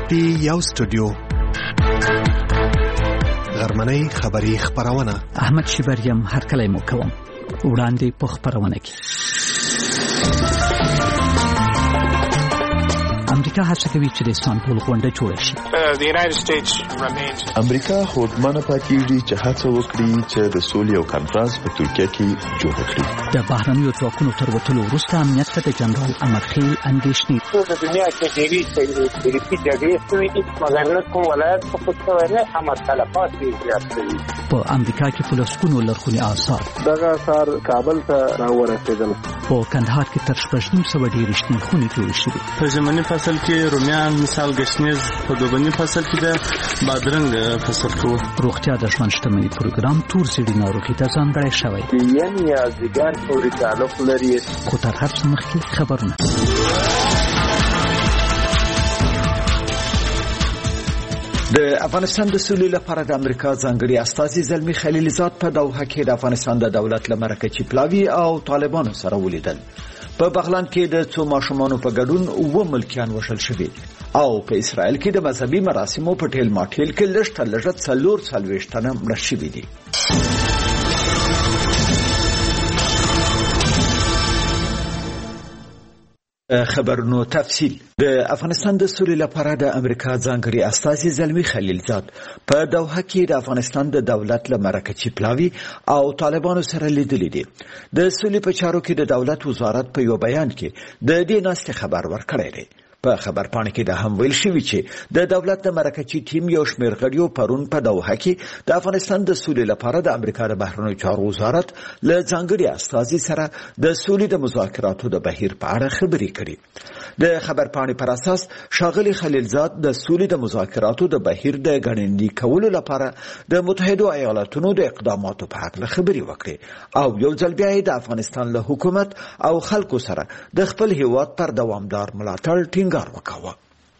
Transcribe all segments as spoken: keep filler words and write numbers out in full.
دی یو سټوډیو غرمنۍ خبری خبرونه احمد شیبریم هر کله مو کوم وړاندې په خبرونه کې امریکا هڅه کوي چې د استانبول غونډه جوړه شي. امریکا هوډمنه پاتېږي چې هڅه وکړي چې د سولې او کنفرانس په ترکیه کې جوړ کړي. د بهرنیو ځواکونو تر وتلو وروسته امنیت ته د جنرال امرخیل اندېښنې په دنیا کې ډېری ډېری جګړې شوې دي مګر نه کوم ولایت په پټه ونه هم تلفات زیات شوي. په امریکا کې په لسګونو لرغوني آثار دغه آثار کابل ته راورسېدل. په کندهار کې تر شپږ نیم سوه ډېرې شنې خونې جوړې شوې. په ژمني فصل کې رومیان مثال گشنیز، په دوبني فصل کې د بادرنګ فصل کوو. روغتیا د ژوند شتمنۍ پروګرام تور زیړي ناروغي ته ځانګړی شوی. یعنی یا ځیګر پورې تعلق لري. خو تر هر څه مخکې خبرونه. د افغانستان د سولې لپاره د امریکا ځانګړي استازي زلمی خلیلزاد په دوحه کې د افغانستان د دولت له مرکزي پلاوي او طالبانو سره ولیدل. په بغلان کې د څو ماشومانو په ګډون اوه ملکیان وشل شوي او په اسرائیل کې د مذهبي مراسمو په ټیل ماټیل کې لږ تر لږه څلور څلوېښت تنه مړه شوي دي. خبرونو تفصیل. د افغانستان د سولې لپاره د امریکا ځانګړي استازي زلمی خلیلزاد په دوحه کې د افغانستان د دولت له مرکزي پلاوي او طالبانو سره لیدلي دي. د سولې په چارو کې د دولت وزارت په یو بیان کې د دې ناستې خبر ورکړی دی. په خبرپاڼه کې د هم ویل شوی چې د دولت د مرکزي ټیم یو شمېر غړیو پرون په دوحه کې د افغانستان د سولې لپاره د امریکا د بهرنیو چارو وزارت له ځانګړي استازي سره د سولې د مذاکراتو د بهیر په اړه خبرې کړې. د خبرپاڼې پر اساس ښاغلي خلیلزاد د سولې د مذاکراتو د بهیر د ګړندي کولو لپاره د متحده ایالاتونو د اقداماتو په اړه خبرې وکړې او یو ځل بیا د افغانستان له حکومت او خلکو سره د خپل هیواد پر دوامدار ملاتړ ټینګار وکاوه.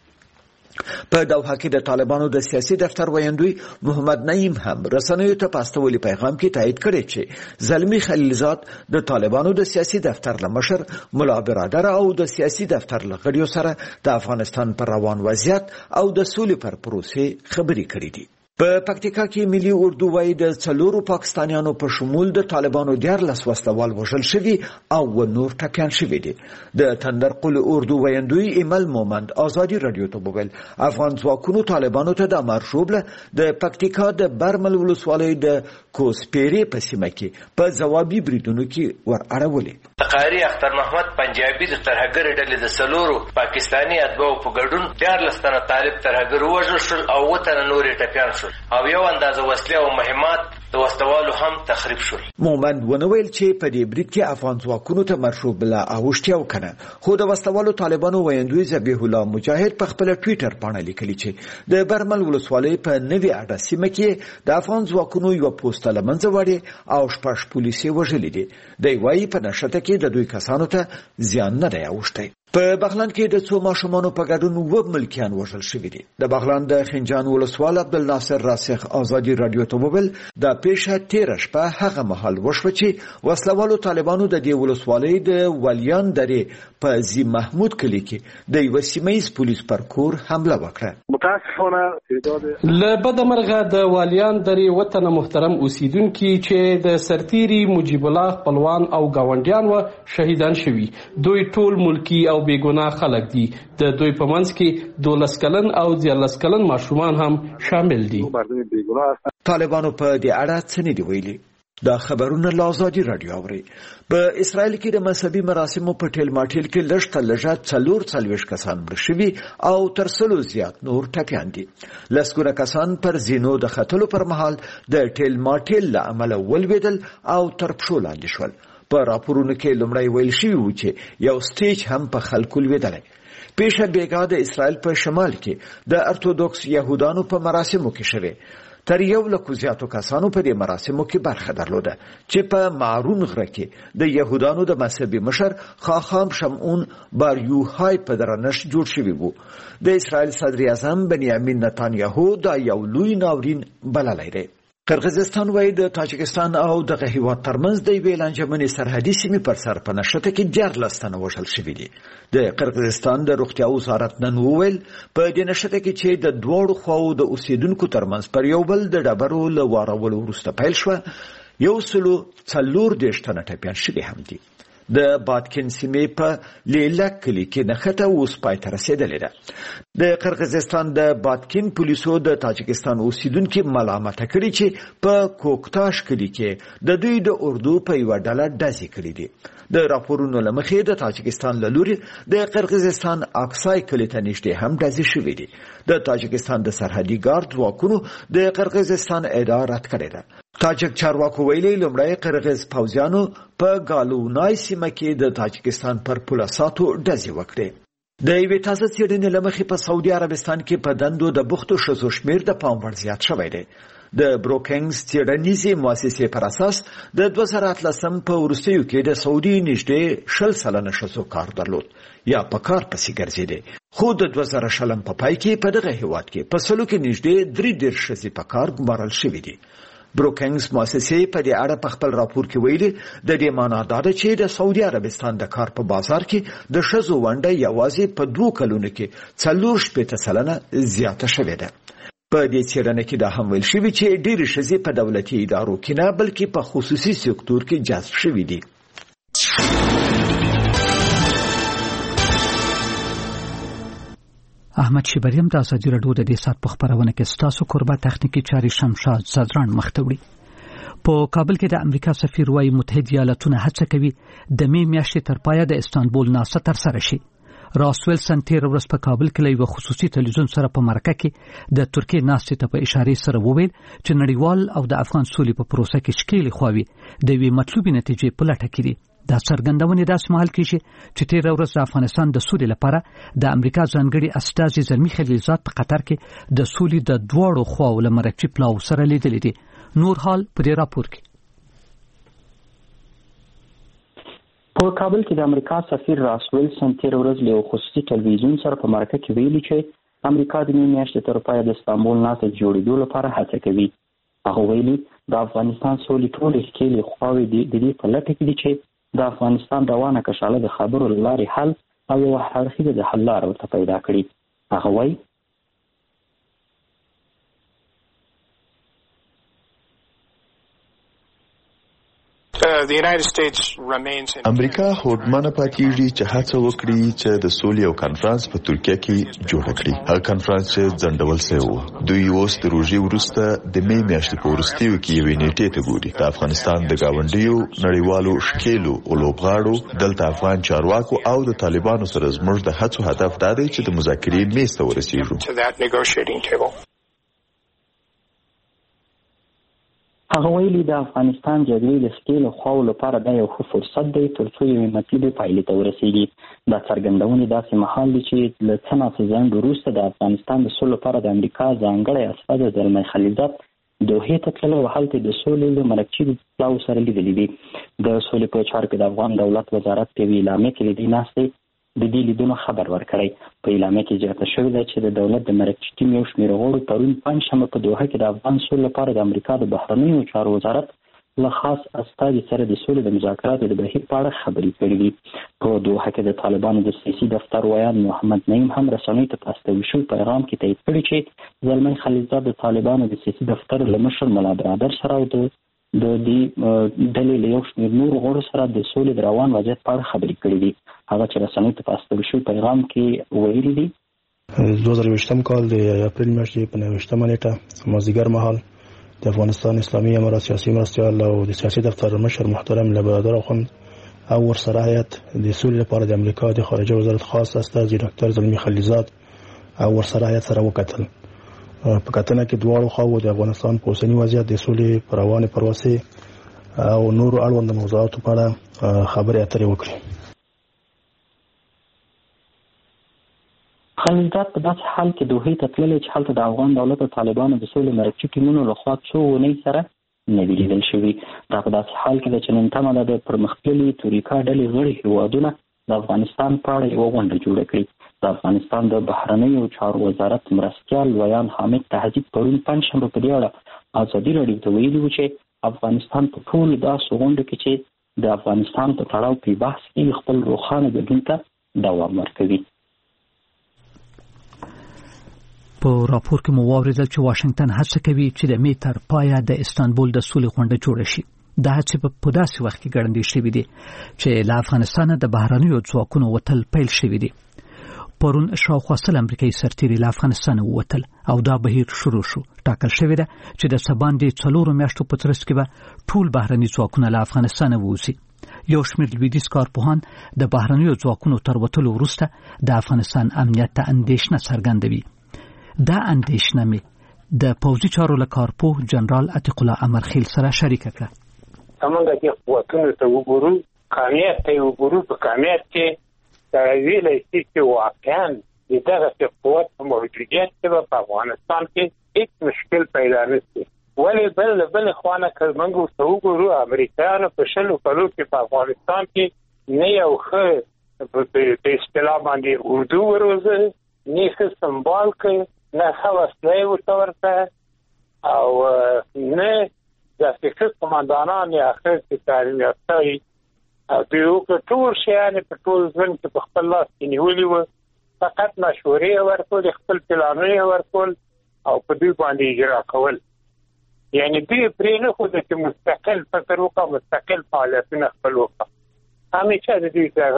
په دوحه کې د طالبانو د سیاسي دفتر ویاندوی محمد نعیم هم رسنیو ته په استولي پیغام کې تایید کړی چې زلمی خلیلزاد د طالبانو د سیاسي دفتر له مشر ملا برادر او د سیاسي دفتر له غړیو سره د افغانستان پر روان وضعیت او د سولې پر پروسې خبرې کړې دي. په پکتیکا کې ملي اردو وایي د څلورو پاکستانیانو په شمول د طالبانو دیارلس وسلوال وژل شوي او نور ټپیان شوي دي. د تندرقل اردو ویندوی ایمل مومند ازادي رادیو ته وویل افغان ځواکونو طالبانو ته د مارشوبله د پکتیکا د برمل ولسوالۍ د کوسپيري په سیمه کې په ځوابي بریدونو کې ور اړولې. قاری اختر محمد پنجابي د ترهګر ډلې د څلورو پاکستاني اتباعو په ګډون دیارلس تنه طالب ترهګر وژل شول او اووه تنه نورې ټپیان شول او یو اندازه وسلې او مهمات د وسوالو هم تخریب شول. مومند ونویل چې په دې برید کې افغان ځواکونو ته مرشوب بلا اوښتیا وکنه خو د وسوالو طالبانو ویندوی ذبیح الله مجاهد په خپل ټوئیټر باندې لیکلی چې د برمل ولسوالۍ په نوې اډه سیمه کې د افغان ځواکونو یو پوسټ لمنځه وړي او شپږ پولیسي وژلي دي. دی وايي په نشته کې د دوی کسانو ته زیان نه دی اوښتی. په بغلان کې د څو ماشومانو په ګډون اووه ملکیان وژل شوي دي. د بغلان د خنجان ولسوال عبدالناصر راسخ ازادي رادیو ته وویل دا پیښه تېره شپه هغه مهال وشوه چې وسلوالو طالبانو د دې ولسوالۍ د ولیان درې په زی محمود کلي کې د یوه سیمه ییز پولیس پر کور حمله وکړه. متاسفانه له بده مرغه د ولیان درې وطنه محترم اوسیدونکي چې د سرتیري مجیب الله خپلوان او گاونډیان و شهیدان شوي. دوی ټول ملکی او بیګناه خلک دي. د دوی په منځ کې دولس کلن او دیارلس کلن ماشومان هم شامل دي. طالبانو په دې اړه څه نه دی ویلي. دا خبرونه له ازادي رادیو اوري. په اسرائیل کې د مذهبي مراسمو په ټیل ماټیل کې لږ تر لږه څلور څلوېښت کسان مړه شوي او تر سلو زیات نور ټپیان دي. لسګونه کسان پر زینو د ختلو پر مهال د ټیل ماټیل له امله ولوېدل او تر پښو لاندې شول. په راپورونو کې لومړی ویل شوي و چې یو سټیج هم په خلکو لوېدلی. پیښه بیګا د اسرائیل په شمال کې د ارتودوکس یهودانو په مراسمو کې شوه. تر یو لکو زیاتو کسانو په دې مراسمو کې برخه درلوده چې په مارون غره کې د یهودانو د مذهبي مشر خاخام شمعون باریوهای په درنښت جوړ شوی وو. د اسرائیل صدر اعظم بنیامین نتانیاهو دا یو لوی ناورین بللی دی. قرغیزستان وایي د تاجکستان او دغه هیواد ترمنځ د یوې لانجمنې سرحدي سیمې پر سر په نښته کې دیارلس تنه وژل شوي دي. د قرغیزستان د روغتیا وزارت نن وویل په دې نښته کې چې د دواړو خواو د اوسیدونکو ترمنځ پر یو بل د ډبرو له وارولو وروسته پیل شوه، یو سلو څلور دېرش تنه ټپیان شوي هم دي. د بادکن سیمې په لیلک کلي کې نښته اوس پای ته رسېدلې ده. د قرغیزستان د بادکن پولیسو د تاجکستان اوسیدونکي ملامته کړي چې په کوکتاش کلي کې د دوی د اردو په یوه ډله ډزې کړي دي. د راپورونو له مخې د تاجکستان له لوري د قرغیزستان اکسای کلي ته نږدې هم ډزې شوي دي. د تاجکستان د سرحدي ګارد ځواکونو د قرغیزستان ادعا رد کړې ده. تاجک چارواکو ویلي لومړی قرغیز پوځیانو په ګالونای سیمه کې د تاجکستان پر پولساتو ډزې وکړې. د یوې تازه څېړنې له مخې په سعودي عربستان کې په دندو د بوختو ښځو شمېر د پام وړ زیات شوی دی. د بروکینګز څېړنیزې مؤسسې پر اساس د دوه زره اتلسم په وروستیو کې د سعودي نږدې شل سلنه ښځو کار درلود یا په کار پسې ګرځېدې، خو د دوه زره شلم په پای کې په دغه هیواد کې په سلو کې نږدې درې دېرش ښځې په کار ګمارل شوي دي. بروکینګز مؤسسې په دې اړه په خپل راپور کې ویلي د دې معنا دا ده چې د سعودي عربستان د کار په بازار کې د ښځو ونډه یوازې په دوو کلونو کې څلور شپېته سلنه زیاته شوې ده. په دې څېړنه کې دا هم ویل شوي چې ډېرې ښځې په دولتي ادارو کې نه بلکې په خصوصي سکتور کې جذب شوي دي. احمد شیبریم د ازادي راډیو د دې سات په خبرونه کې ستاسو قربا تخنیکی چاري شمشاد صدران مختوړي. په کابل کې د امریکا سفیر وايي متحده ایالاتونه هڅه کوي د می میاشتې تر پایه د استانبول ناسته تر سره شي. راس ویلسن تیر ورځ په کابل کې یو خصوصي تلویزیون سره په مرکه کې د ترکیه ناستې ته په اشاره سره وویل چې نړیوال او د افغان سولې په پروسه کې شکیل خوي د وی مطلوبې نتیجې په لټه کې دي. دا څرګندونه داسې مهال کېږي چې تیر ورځ د افغانستان د سولې لپاره د امریکا ځانګړي استازي زلمی خلیلزاد په قطر کې د سولې د دواړو خواو له مرکزي پلاو سره لیدلې دي. نور حال په دې راپور کې. په کابل کې د امریکا سفیر راس ویلسن تیر ورځ له خصوصي تلویزیون سره په مرکه کې ویلي چې امریکا د میاشتې تر پایه د استانبول ناسته جوړېدو لپاره هڅه کوي. هغه ویلي د افغانستان سولې ټولې ښکېلې خواوې د دې په لټه کې دي چې د افغانستان روانه کشاله د خبرو لارې حل او یو حرخیزه د حل لار ورته پیدا کړي. هغه وایي امریکا هوډمنه پاتېږي چې هڅه وکړي چې د سولې او کانفرنس په ترکیه کې جوړ کړي. هغه کانفرنس چې ځنډول شوی و. دوی اوس د روژې وروسته د می میاشتې په وروستیو کې یوې نیټې ته ګوري. د افغانستان د ګاونډیو نړیوالو ښکېلو او لوبغاړو دلته افغان چارواکو او د طالبانو سره زموږ د هڅو هدف دا دی چې د مذاکرې میز ته ورسېږو. هغه ویلي د افغانستان جګړې د ښکېلو خواو لپاره دا یو ښه فرصت دی تر څو یوې مطلوبې پایلې ته ورسېږي. دا څرګندونې داسې مهال دي چې له څه ناڅه ځنډ وروسته د افغانستان د سولې لپاره د امریکا ځانګړی استازی زلمی خلیلزاد دوحې ته تللی او هلته د سولې له مرکزي پلاو سره لیدلي دي. د سولې په چارو کې د افغان دولت وزارت په یوې اعلامیه کې له دې ناستې د دې لیدونو خبر ورکړی. په اعلامیه کې زیاته شوې ده چې د دولت د مرکزي ټیم یو شمېر غړو پرون پنجشنبه په دوحه کې د افغان سولې لپاره د امریکا د بهرنیو چارو وزارت له خاص استازي سره د سولې د مذاکراتو د بهیر په اړه خبرې کړې دي. په دوحه کې د طالبانو د سیاسي دفتر ویان محمد نعیم هم رسنیو ته په استوي شوي پیغام کې تایید کړی چې زلمی خلیلزاد د طالبانو د سیاسي دفتر له مشر ملا برادر سره او د د دې ډلې له یو شمېر نورو غړو سره د سولې د روان وضعیت په اړه خبرې کړې دي. هغه چې رسنیو ته په استوي شوي پیغام کې ویلي دي دوه زره یوویشتم کال د اپریل میاشتې په نهه نیټه مازدیګر مهال د افغانستان اسلامي امارات سیاسي مرستیال او د سیاسي دفتر مشر محترم له برادر اخوند او ورسره هیئت د سولې لپاره د امریکا د خارجه وزارت خاص استازي ډاکټر زلمی خلیلزاد او ورسره هیئت سره وکتل. په کتنه کې دواړو خواوو د افغانستان په اوسني وضعیت د سولې په روانې پروسې او نورو اړوند موضوعاتو په اړه خبرې اترې وکړي. خلیلزاد په داسې حال کې دوحې ته تللی چې هلته د افغان دولت او طالبانو د سولې مرکزي ټیمونو لخوا څو اونۍ سره نه دي لیدل شوي. دا په داسې حال کې ده چې نن تمه ده د پرمختللې تورېکا ډلې غړي هېوادونه د افغانستان په اړه یوه غونډه جوړه کړي. د افغانستان د بهرنیو چارو وزارت مرستیال ویان حامد تهذیب پرون پنجشنبه په دې اړه ازادي راډیو ته ویلي و چې افغانستان په ټولو داسې غونډو کې چې د افغانستان په تړاو په بحث کې خپل روښانه ګډون ته دوام ورکوي. په راپور کې مو واوریدل چې واشنگټن هڅه کوي چې د می تر پایه د استانبول د سولې غونډه جوړه شي. دا هڅې په داسې وخت کې ګړندې شوې دي چې له افغانستانه د بهرنیو ځواکونو وتل پیل شوی دی. پرون شاوخوا سل امریکایي سرتیري له افغانستانه ووتل او دا بهیر شروع شو. ټاکل شوی ده چې د سباندې څلورو میاشتو په ترڅ کې به ټول بهرني ځواکونه له افغانستانه ووځي. یو شمېر لویدیځ کارپوهان د بهرنیو ځواکونو تر وتلو وروسته د افغانستان امنیت ته اندېښنه څرګندوي. دا اندېښنه مې د پوځي چارو له کارپوه جنرال عتیق الله امرخیل سره شریکه کړه. موږ د قوتونو ته وګورو، کامیت ته وګورو. په کامیت کې دا ویلای شي چې واقعا دغه قوت په موجودیت کې په افغانستان کې هیڅ مشکل پیدا نه شي. ولې بل بل خوانه که موږ وګورو امریکایانو په شلو کلو کې په افغانستان کې نه یو ښه په اصطلاح باندې اردو وروزه، نه ښه سمبال کې، نه ښه وسلې ورته ورته او نه د فکر قماندانان یا اخر کې تعلیم یافته وي. دوی وکړه ټول شیان په ټول ژوند کې په خپل لاس کې نیولي وو. فقط مشورې ورکول، خپل پلانونه ورکول او په دوی باندې اجرا کول. یعنی دوی پرې نه ښوده چې مستقل فکر وکړه، مستقل فعالیتونه خپل وکړه. همیشه د دوی د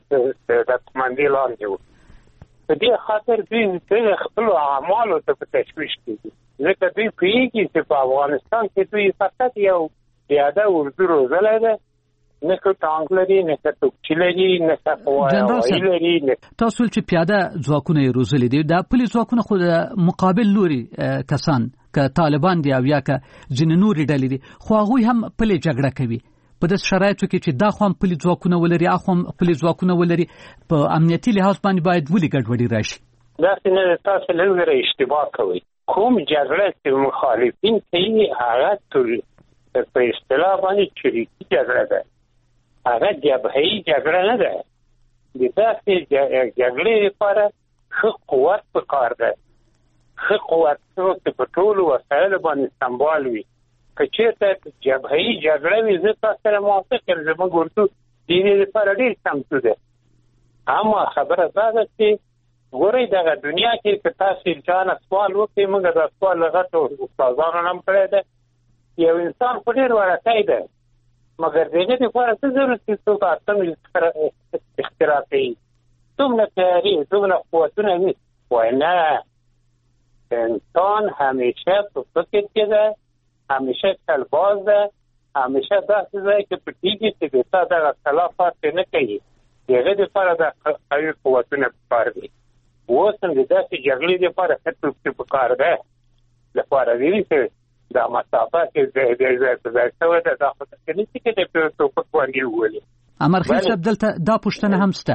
قماندې لاندې وو. په دې خاطر دوی خپلو اعمالو ته په تشویش کېږي، ځکه دوی پوهېږي چې په افغانستان کې دوی فقط یو پیاده اردو روزلی ده، نه که ټانک لري، نه که توپچي لري، نه که هوایي لري. تاسو چې پیاده ځواکونه یې روزلي دي، دا پلي ځواکونه خو د مقابل لوري کسان که طالبان دي او یا که ځینې نورې ډلې دي، خو هغوی هم پلي جګړه کوي. په داسې شرایطو کې چې دا خو هم پلي ځواکونه ولري، هغه هم پلي ځواکونه ولري، په امنیتي لحاظ باندې باید ولې ګډوډي راشي؟ داسې نه ده. تاسو لږ اشتباه کوئ. کوم جګړه چې مخالفین کوي هغه په اصطلاح باندې چریکي جګړه ده، هغه جبهه‌ایي جګړه نه ده. د داسې جګړې لپاره ښه قوت پکار ده. ښه قوت چې په ټولو وسایلو باندې سمبال وي. که چېرته جبهه‌ایي جګړه وي، زه تاسو سره موافق یم، زموږ اردو د دې لپاره ډېر چمتو ده. اما خبره دا ده چې ګورئ دغه دنیا کې که تاسو چانه سوال وکړئ، موږ دا سوال له غټو استادانو نه هم کړی ده. یو انسان خو ډېر وړکی ده، مګر د هغې دپاره څه ضرورت چې څوک اتم اختراع کوي، دومره تیاري، دومره قوتونه وي. وایي نه، انسان همیشه په فکر کې ده، همیشه کلباز ده، همیشه داسې ځای کې پټېږي چې د تا دغه خلافات نه کوي. د هغې دپاره د قوي قوتونه پکار دي. اوس هم د داسې جګړې دپاره ښه توپچي پکار ده. لپاره ویلي چې دا مسافه کې ځای ځای په ځای شوې ده، دا خو داسې نه شي چې د توپک باندې وولي. امرخیل صاحب، دلته دا پوښتنه هم شته.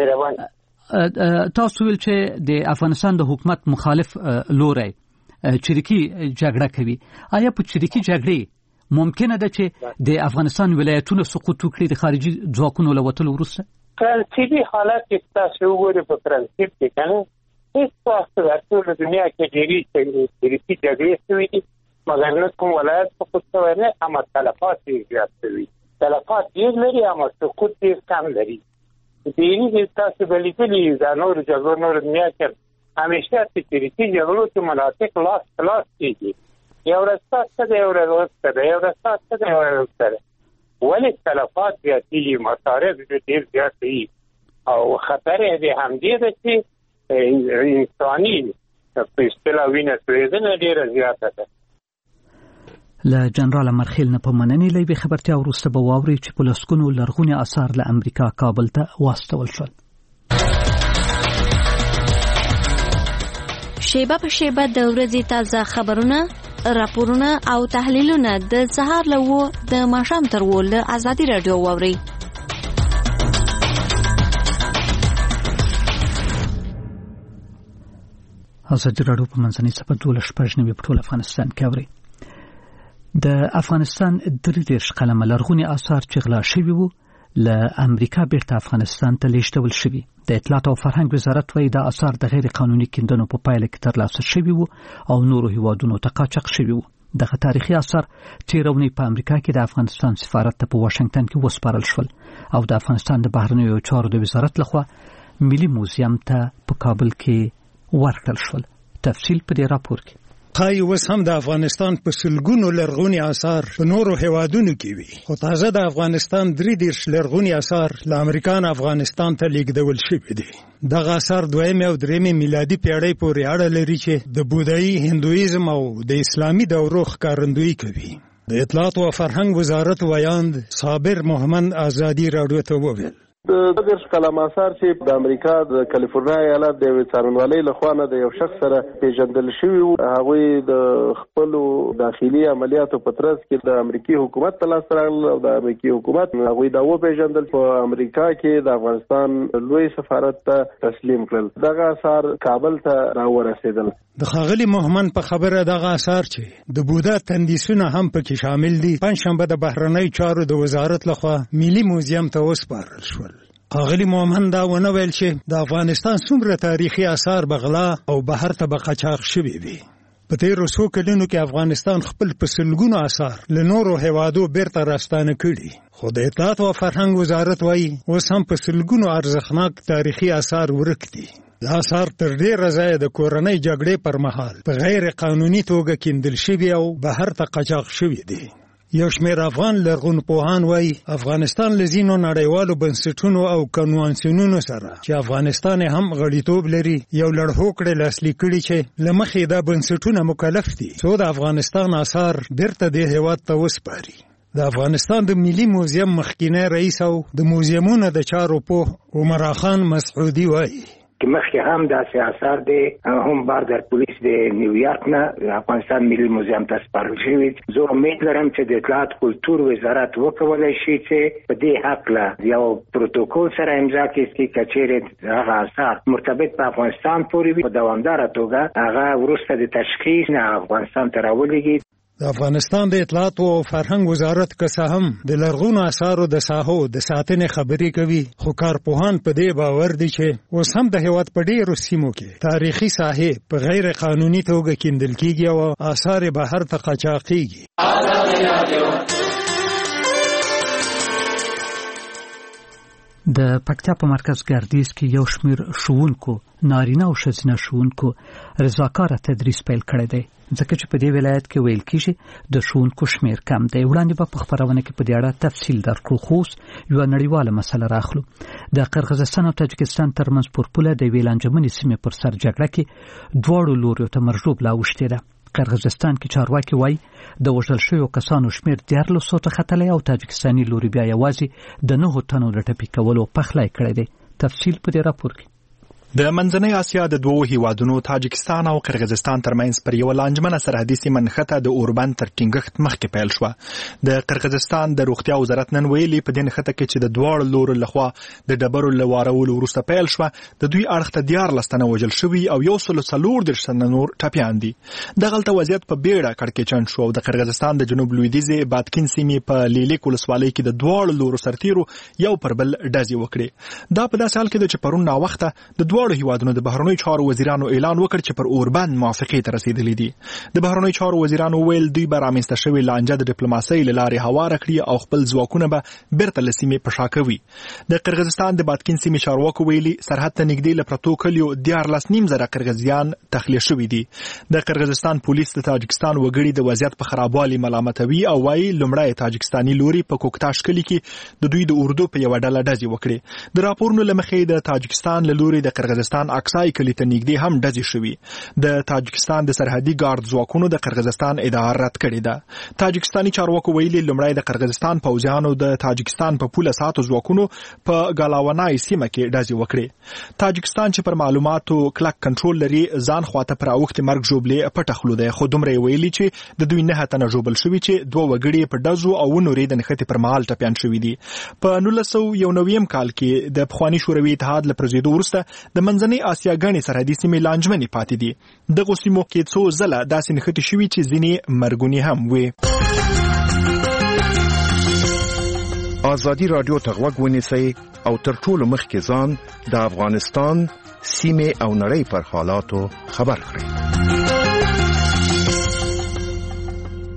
تاسو ویل چې د افغانستان د حکومت مخالف لوری چریکي جګړه کوي. آیا په چریکي جګړې ممکنه ده چې د افغانستان ولایتونه سقوط وکړي د خارجي ځواکونو له وتلو وروسته؟ پرنسیبي حالت کې تاسو وګورئ، په پرنسیب کې که نه هېڅ وخت په ټوله دنیا کې ډېرې چریکي جګړې شوي دي، مګر نه کوم ولایت سقوط شوی نه، اما تلفات یې زیات شوي. تلفات ډېر لري اما سقوط ډېر کم لري. ډېرې تاسو به لیدلي دا نورو جګړو نورو دنیا کې همیشه چې چریکي جګړو کې مناطق لاس په لاس کېږي. یو ورځ ستاسو ده، یو ورځ ورسته ده، یو ورځ ستاسو ده، یو ورځ ورسته ده. ولې تلفات زیاتېږي، مصارف ډېر زیات دي او خطر یې د همدې ده چې انساني په اصطلاح وینه تویېدنه ډېره زیاته ده. له جنرال امرخیل نه په مننې له یوې خبرتیا وروسته به واورئ چې په لسګونو لرغوني آثار له امریکا کابل ته واستول شول. شیبه په شیبه د ورځې تازه خبرونه، راپورونه او تحلیلونه د سهار له وو د ماښام تر وو له ازادي راډیو واورئ. ازادي راډیو په منځنۍ صفحه دولس شپږ نوي په ټول افغانستان کې اوري. د افغانستان درې دېرش قلمه لرغوني آثار چې غلا شوي وو له امریکا بیرته افغانستان ته لیږدول شوي. د اطلاعات او فرهنګ وزارت وایي دا آثار د غیر قانوني کیندنو په پایله کې ترلاسه شوي وو او نورو هیوادونو ته قاچاق شوي وو. دغه تاریخي اثار تیرونی په امریکا کې د افغانستان سفارت ته په واشنگټن کې وسپارل شول او د افغانستان د بهرنیو چارو د وزارت لخوا ملي موزیم ته په کابل کې ورکړل شول. تفصیل په دې راپور کې. خای اوس هم د افغانستان په سلګونو لرغوني آثار په نورو هیوادونو کې وي، خو تازه د افغانستان درې دېرش لرغوني آثار له امریکا نه افغانستان ته لیږدول شوي دي. دغه آثار دویمې او درېیمې میلادي پیړۍ پورې اړه لري چې د بودایي، هندویزم او د اسلامي دورو ښکارندویي کوي. د اطلاعات او فرهنګ وزارت ویاند صابر محمد آزادي راډیو ته وویل د دېرش کلام آثار چې د امریکا د کالیفورنیا ایالت د یوې څارنوالۍ لخوا نه د یو شخص سره پیژندل شوي وو. هغوی د خپلو داخلي عملیاتو په ترڅ کې د امریکي حکومت ته لاسته راغلل او د امریکي حکومت هغوی دا وپېژندل په امریکا کې د افغانستان لوی سفارت ته تسلیم کړل. دغه آثار کابل ته راورسېدل. د ښاغلي محمد په خبره دغه آثار چې د بودا تندیسونه هم پکې شامل دي پنجشنبه د بهرنیو چارو د وزارت لخوا ملي موزیم ته وسپارل شول. ښاغلي محمد دا ونه ویل چې د افغانستان څومره تاریخي آثار بغلا او بهر ته به قاچاق شوي وي. په تېرو څو کلونو کې افغانستان خپل په سلګونو آثار له نورو هیوادو بیرته راستانه کړي، خو د اطلاعات او فرهنګ وزارت وایي اوس هم په سلګونو ارزښتناک تاریخي آثار ورک دي. دا آثار تر ډېره ځایه د کورنۍ جګړې پر مهال په غیر قانوني توګه کیندل شوي او بهر ته قاچاق شوي دي. یو شمېر افغان لرغونپوهان وایي افغانستان له ځینو نړیوالو بنسټونو او کنوانسیونونو سره چې افغانستان هم غړیتوب لري یو لړهوکړې لاسلیک کړي چې له مخې دا بنسټونه مکلف دي څو د افغانستان آثار بیرته دې هېواد ته وسپاري. د افغانستان د ملي موزیم مخکینی رئیس او د موزیمونو د چارو پوه عمر خان مسعودي وایي که مخکې هم داسې آثار دی هم بار در پولیس د نیویارک نه افغانستان ملي موزیم ته سپارل شوي. زه امید لرم چې د اطلاعات کلتور وزارت وکولی شي چې په دې هکله یو پروتوکول سره امضا کړي چې که چیرې هغه آثار مرتبط په افغانستان پورې وي په دوامداره توګه هغه وروسته د تشخیص نه افغانستان ته راولېږي. د افغانستان د اطلاعات او فرهنګ وزارت که څه هم د لرغونو آثارو د ساحو د ساتنې خبرې کوي، خو کارپوهان په دې باور دي چې اوس هم د هېواد په ډېرو سیمو کې تاریخي ساحې په غیر قانوني توګه کیندل کېږي او آثار یې بهر ته قاچاقېږي. د پکتیا په مرکز ګردیز کې یو شمېر ښوونکو نارینه او ښځینه ښوونکو رضاکاره تدریس پیل کړی دی، ځکه چې په دې ولایت کې ویل کېږي د ښوونکو شمېر کم دی. وړاندې به په خپرونه کې په دې اړه تفصیل درکړو، خو اوس یوه نړیواله مسله راخلو. د قرغیزستان او تاجکستان ترمنځ پر پوله د یوې لانجمنې سیمې پر سر جګړه کې دواړو لوریو ته مرژوب لا اوښتې ده. قرغیزستان کې چارواکي وایي د وژل شویو کسانو شمېر دیارلسو ته ختلی او تاجکستاني لوري بیا یوازې د نهو تنو د ټپي کولو پخلی کړی دی. تفصیل په دې راپور کې. د منځنۍ اسیا د دوو هیوادونو تاجکستان او قرغیزستان ترمنځ پر یو لانجمنه سرحدي سیمه نښته د اوربند تر ټینګښت مخکې پیل شوه. د قرغیزستان د روغتیا وزارت نن ویلي په دې نښته کې چې د دواړو لورو لخوا د ډبرو له وارولو وروسته پیل شوه د دوی اړخ ته دیارلس تنه وژل شوي او یو سل څلور دېرش تنه نور ټپیان دي. دغلته وضعیت په بیړه کړکېچن شو او د قرغیزستان د جنوب لویدیځې بادکین سیمې په لیلیک ولسوالۍ کې د دواړو لورو سرتیرو یو پر بل ډزې وکړې. دا په داسې حال کې ده چې پرون ناوخته د دواړو هیوادونو د بهرنیو چارو وزیرانو اعلان وکړ چې پر اوربند موافقې ته رسیدلي دي. د بهرنیو چارو وزیرانو ویل دوی به رامنځته شوې لانجه د ډیپلوماسۍ له لارې هواره کړي او خپل ځواکونه به بیرته له سیمې په شا کوي. د قرغیزستان د بادکین سیمې چارواکو ویلي سرحد ته نږدې له پرتو کلیو دیارلس نیم زره قرغیزیان تخلیه شوي دي. د قرغیزستان پولیس د تاجکستان وګړي د وضعیت په خرابوالي ملامتوي او وایي لومړی تاجکستاني لوري په کوکتاش کلي کې د دوی د اردو په یوه ډله ډزې وکړې. د راپورونو له مخې د تاجکستان له لوري د قرغیزستان اکسای کلي ته نږدې هم ډزې شوي. د تاجکستان د سرحدي ګارد ځواکونو د قرغیزستان ادعا رد کړې ده. تاجکستاني چارواکو ویلي لومړی د قرغیزستان پوځیانو د تاجکستان په پوله ساتو ځواکونو په ګالاونای سیمه کې ډزې وکړې. تاجکستان چې پر معلوماتو کلک کنټرول لري ځان خواته پر اوښتې مرګ ژوبلې پټه خوله دی، خو دومره یې ویلي چې د دوی نهه تنه ژوبل شوي چې دوه وګړي په ډزو او نورې د نښتې پر مهال ټپیان شوي دي. په نولس سوه یو نویم کال کې د پخواني شوروي اتحاد له پرځېدو وروسته د منځنۍ اسیا ګڼې سرحدي سیمې لانجمنې پاتې دي. دغو سیمو کې څو ځله داسې نښتې شوي چې ځینې مرګونې هم وي. ازادي راډیو ته غوږ ونیسئ او تر ټولو مخکې ځان د افغانستان سیمې او نړۍ پر حالاتو خبر کړئ.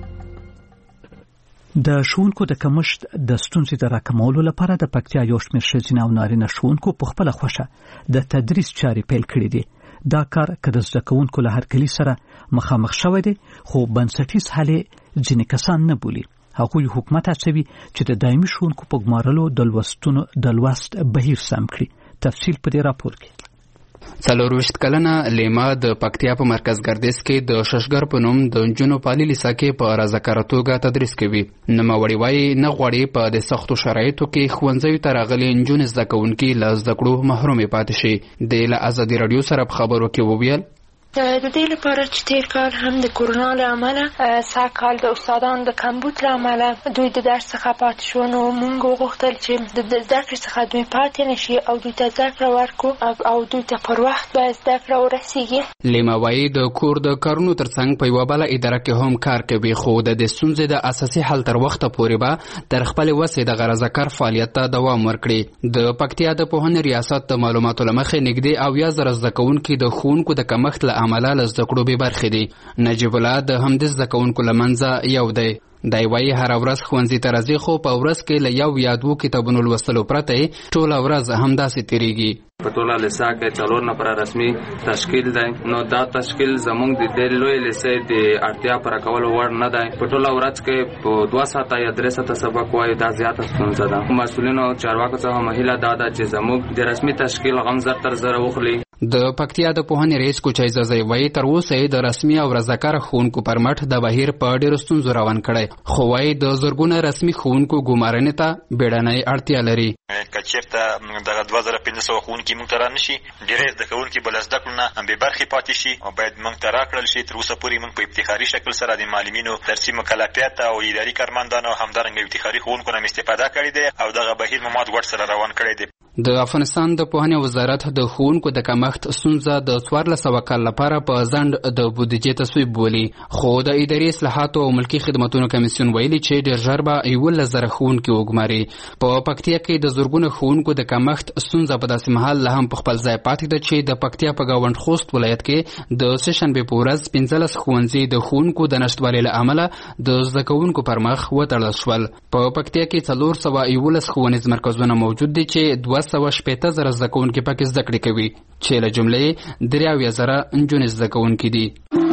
د ښوونکو د کمښت د ستونزې د راکمولو لپاره د پکتیا یو شمېر ښځینه او نارینه ښوونکو په خپله خوښه د تدریس چارې پیل کړې دي. دا کار که د زده کوونکو له هرکلي سره مخامخ شوی دی، خو بنسټیز حل یې ځینې کسان نه بولي. هغوی حکومت هڅوي چې د دایمي ښوونکو په ګمارلو د لوستونو د لوست بهیر سم کړي. تفصیل په دې راپور کې. څلورویشت کلنه لیما د پکتیا په مرکز ګردیز کې د ششګر په نوم د نجونو په عالي لیسه کې په رضاکاره توګه تدریس کوي. نوموړې وایي نه غواړي په د سختو شرایطو کې ښوونځیو ته راغلي نجونې زده کوونکي له زده کړو محرومې پاتې شي. د له ازادي راډیو سره په خبرو کې وویل د دې لپاره چې تیر کال هم د کورونا له امله سږ کال د استادانو د کمبود له امله دوی د درس څخه پاتې شو، نو موږ وغوښتل چې د زده کړې څخه دوی پاتې نه شي او دوی ته زده کړه ورکړو او دوی ته پر وخت باید زده کړه ورسیږي. لیما وایي د کور د کارونو ترڅنګ په یوه بله اداره کې هم کار کوي، خو د دې ستونزې د اساسي حل تر وخته پورې به تر خپلې وسې دغه رضاکار فعالیت ته دوام ورکړي. د پکتیا د پوهنې ریاست د معلوماتو له مخې نږدې اویا زره زده کوونکي د ښوونکو د کمښت له امله له زده کړو بې برخې دي. نجیب الله د همدې زده کوونکو له منځه یو دی. دی وایي هره ورځ ښوونځي ته راځي، خو په ورځ کې له یو یا دوو کتابونو لوستلو پرته ټوله ورځ همداسې تېرېږي. په ټوله لیسه کې څلور نفره رسمي تشکیل دی، نو دا تشکیل زموږ د دې لوی لیسې د اړتیا پوره کولو وړ نه دی. په ټوله ورځ کې په دوه ساعته یا درې ساعته سبق وایي، دا زیاته ستونزه ده. مسؤلینو او چارواکو څخه مهیله دا ده چې زموږ د رسمي تشکیل غم زر تر زره وخلي. د پکتیا د پوهنې رئیس کوچای زازی وایي تر اوسه یې د رسمي او رضاکاره ښوونکو پر مټ د بهیر په ډېرو ستونزو روان کړی، خو وایي د زرګونه رسمي ښوونکو ګمارنې ته بیړنۍ اړتیا لري. که چېرته دغه دوه زره پنځه سوه ښوونکي موږ ته را نه شي، ډېری زده کوونکي به له زده کړو نه بې برخې پاتې شي او باید موږ ته راکړل شي. تر اوسه پورې موږ په افتخاري شکل سره د معلمینو درسي مکلفیت او اداري کارمندانو همدارنګه افتخاري ښوونکو نه استفاده کړې ده او دغه بهیر مو مات ګوټ سره روان کړی دی. د افغانستان د پوهنې وزارت د ښوونکو د کمښت ستونزه د څوارلس سوه کال لپاره په ځنډ د بودیجې تصویب بولي، خو د اداري اصلاحاتو او ملکي خدمتونو کمیسیون ویلي چې ډېر ژر به یولس زره ښوونکي وګماري. په پکتیا کې د زرګونه ښوونکو د کمښت ستونزه په داسې مهال لا هم په خپل ځای پاتې ده چې د پکتیا په ګاونډ خوست ولایت کې د سه شنبې په ورځ پنځلس ښوونځي د ښوونکو د نشتوالي له امله د زده کوونکو پر مخ وتړل شول. په پکتیا کې څلور سوه یولس ښوونیز مرکزونه موجود دي چې دوه سوه شپېته زره زده کوونکي پکې زده کړې کوي، چې له جملې درې اویا زره نجونې زده کوونکي دي.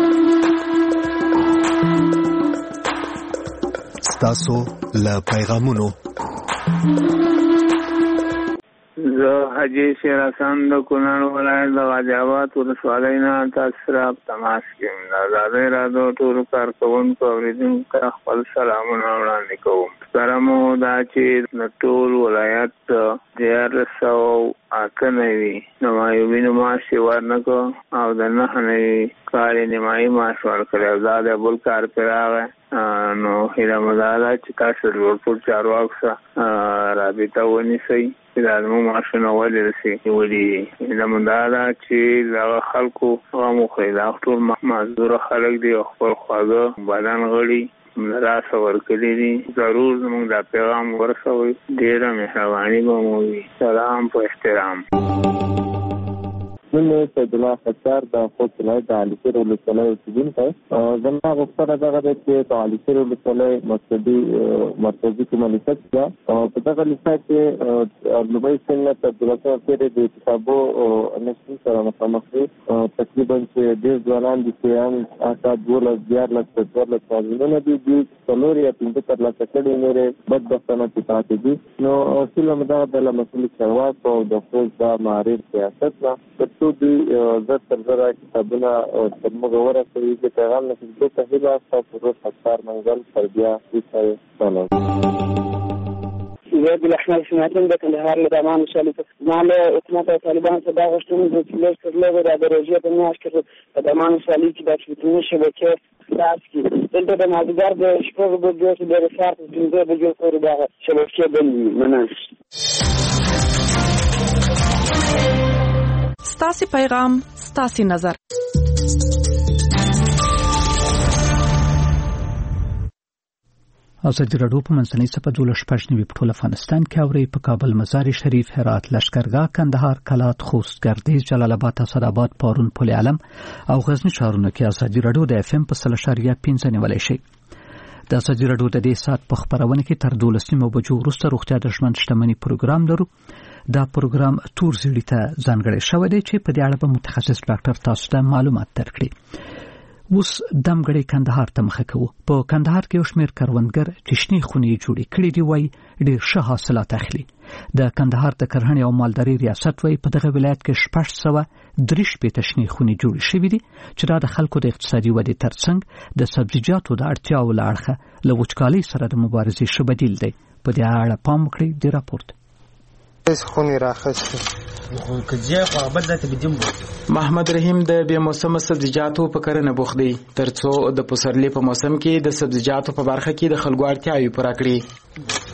ستاسو له پیغامونو زه حاجي شیر حسن د کونړ ولایت د غازي آباد ولسوالۍ نه تاسو سره تماس کې یم. د ازادۍ راډیو ټولو کارکوونکو اورېدونکو ته خپل سلامونه وړاندې کوم. سره مو دا چې د ټول ولایت دیارلس سوه اته نوي نمایوبینو معاش یې ورنکړو او د نهه نوي کال یې نیمایي معاش ورکړی او دا د بل کار پرې راغی. نو هیله مو دا ده چې تاسو د لوړپوړ چارواکو سره رابطه ونیسئ چې دا زموږ معاشونه ولې داسې نیولي دي. هیله مو دا ده چې دغه خلکو غم وخوري. دا ټول معذوره خلک دي او خپل خواږه بدن غړي راسه ورکړي دي. ضرور زموږ دا پیغام ورسوئ. ډېره مهرباني به مو وي. سلام په احترام. زه سید الله فتار د خوست ولایت د علي شیر ولسوالۍ اوسېدونکی. زما غوښتنه دغه ده چې په علي شیر ولسوالۍ مرکزي مرکزي کومه لیسه ده، په دغه لیسه کې لومړی څنګه تر دولسمه پورې د کتابو نشتون سره مخامخ دي. تقریبا چې ډېر ځوانان دي چې هم اته دولس دیارلس څوارلس مضمونونه دي، دوی څلور یا پنځه ترلاسه کړي، نورې بدبختانه چې پاتې دي. نو هیله مو دغه ده له مسؤلو چارواکو او د خوست د معارف سیاست نه څو دوی زر تر زره کتابونه تر موږ ورسوي. د پیغام نه دې ته هیله ستاسو روز فتار منزل پر بیا ویسای سلام. زه بالاحمد سمعتم د کندهار له دامان ولسوالۍ څخه. ما له حکومت او طالبانو څخه دا غوښتنه ده چې لږ تر لږه د روژې په میاشت کې په دامان ولسوالۍ کې د ټلویزیوني شبکې خلاص کړي. دلته د مازدیګر د شپږو بجو څخه د سهار تر پنځه بجو پورې دغه شبکې بندې وي. مننه. ستاسې پیغام ستاسې نظر. ازادي راډیو په منځنۍ څپه دولس شپږ نوي په ټول افغانستان کې اوري. په کابل، مزار شریف، هرات، لشکرګاه، کندهار، کلات، خوست، ګردیز، جلال آباد، اسداباد، پارون، پل علم او غزنی ښارونو کې ازادي راډیو د اف ام په سل اشاریه پنځه نیولای شي. د ازادي راډیو د دې سات په خبرونه کې تر دولسمه بجو وروسته روغتیا د ژوند شتمنۍ پروګرام لرو. دا پروګرام تور زیړی ته ځانګړی شوی دی چې په دې اړه به متخصص ډاکټر تاسو ته معلومات درکړي. اوس دمګړی کندهار ته مخه کوو. په کندهار کې یو شمېر کروندګر چې شنې خونې جوړې کړې دي وایي ډېر ښه حاصلات اخلي. د کندهار د کرهڼې او مالدارۍ ریاست وایي په دغه ولایت کې شپږ سوه درې شپېته شنې خونې جوړې شوې دي چې دا د خلکو د اقتصادي ودې ترڅنګ د سبزیجاتو د اړتیاو له اړخه له وچکالۍ سره د مبارزې ښه بدیل دی. په دې اړه پام وکړئ. د راپورټ محمد رحیم د بې موسمه سبزیجاتو په کرنه بوخت دی ترڅو د پسرلي په موسم کې د سبزیجاتو په برخه کې د خلکو اړتیاوې پوره کړي.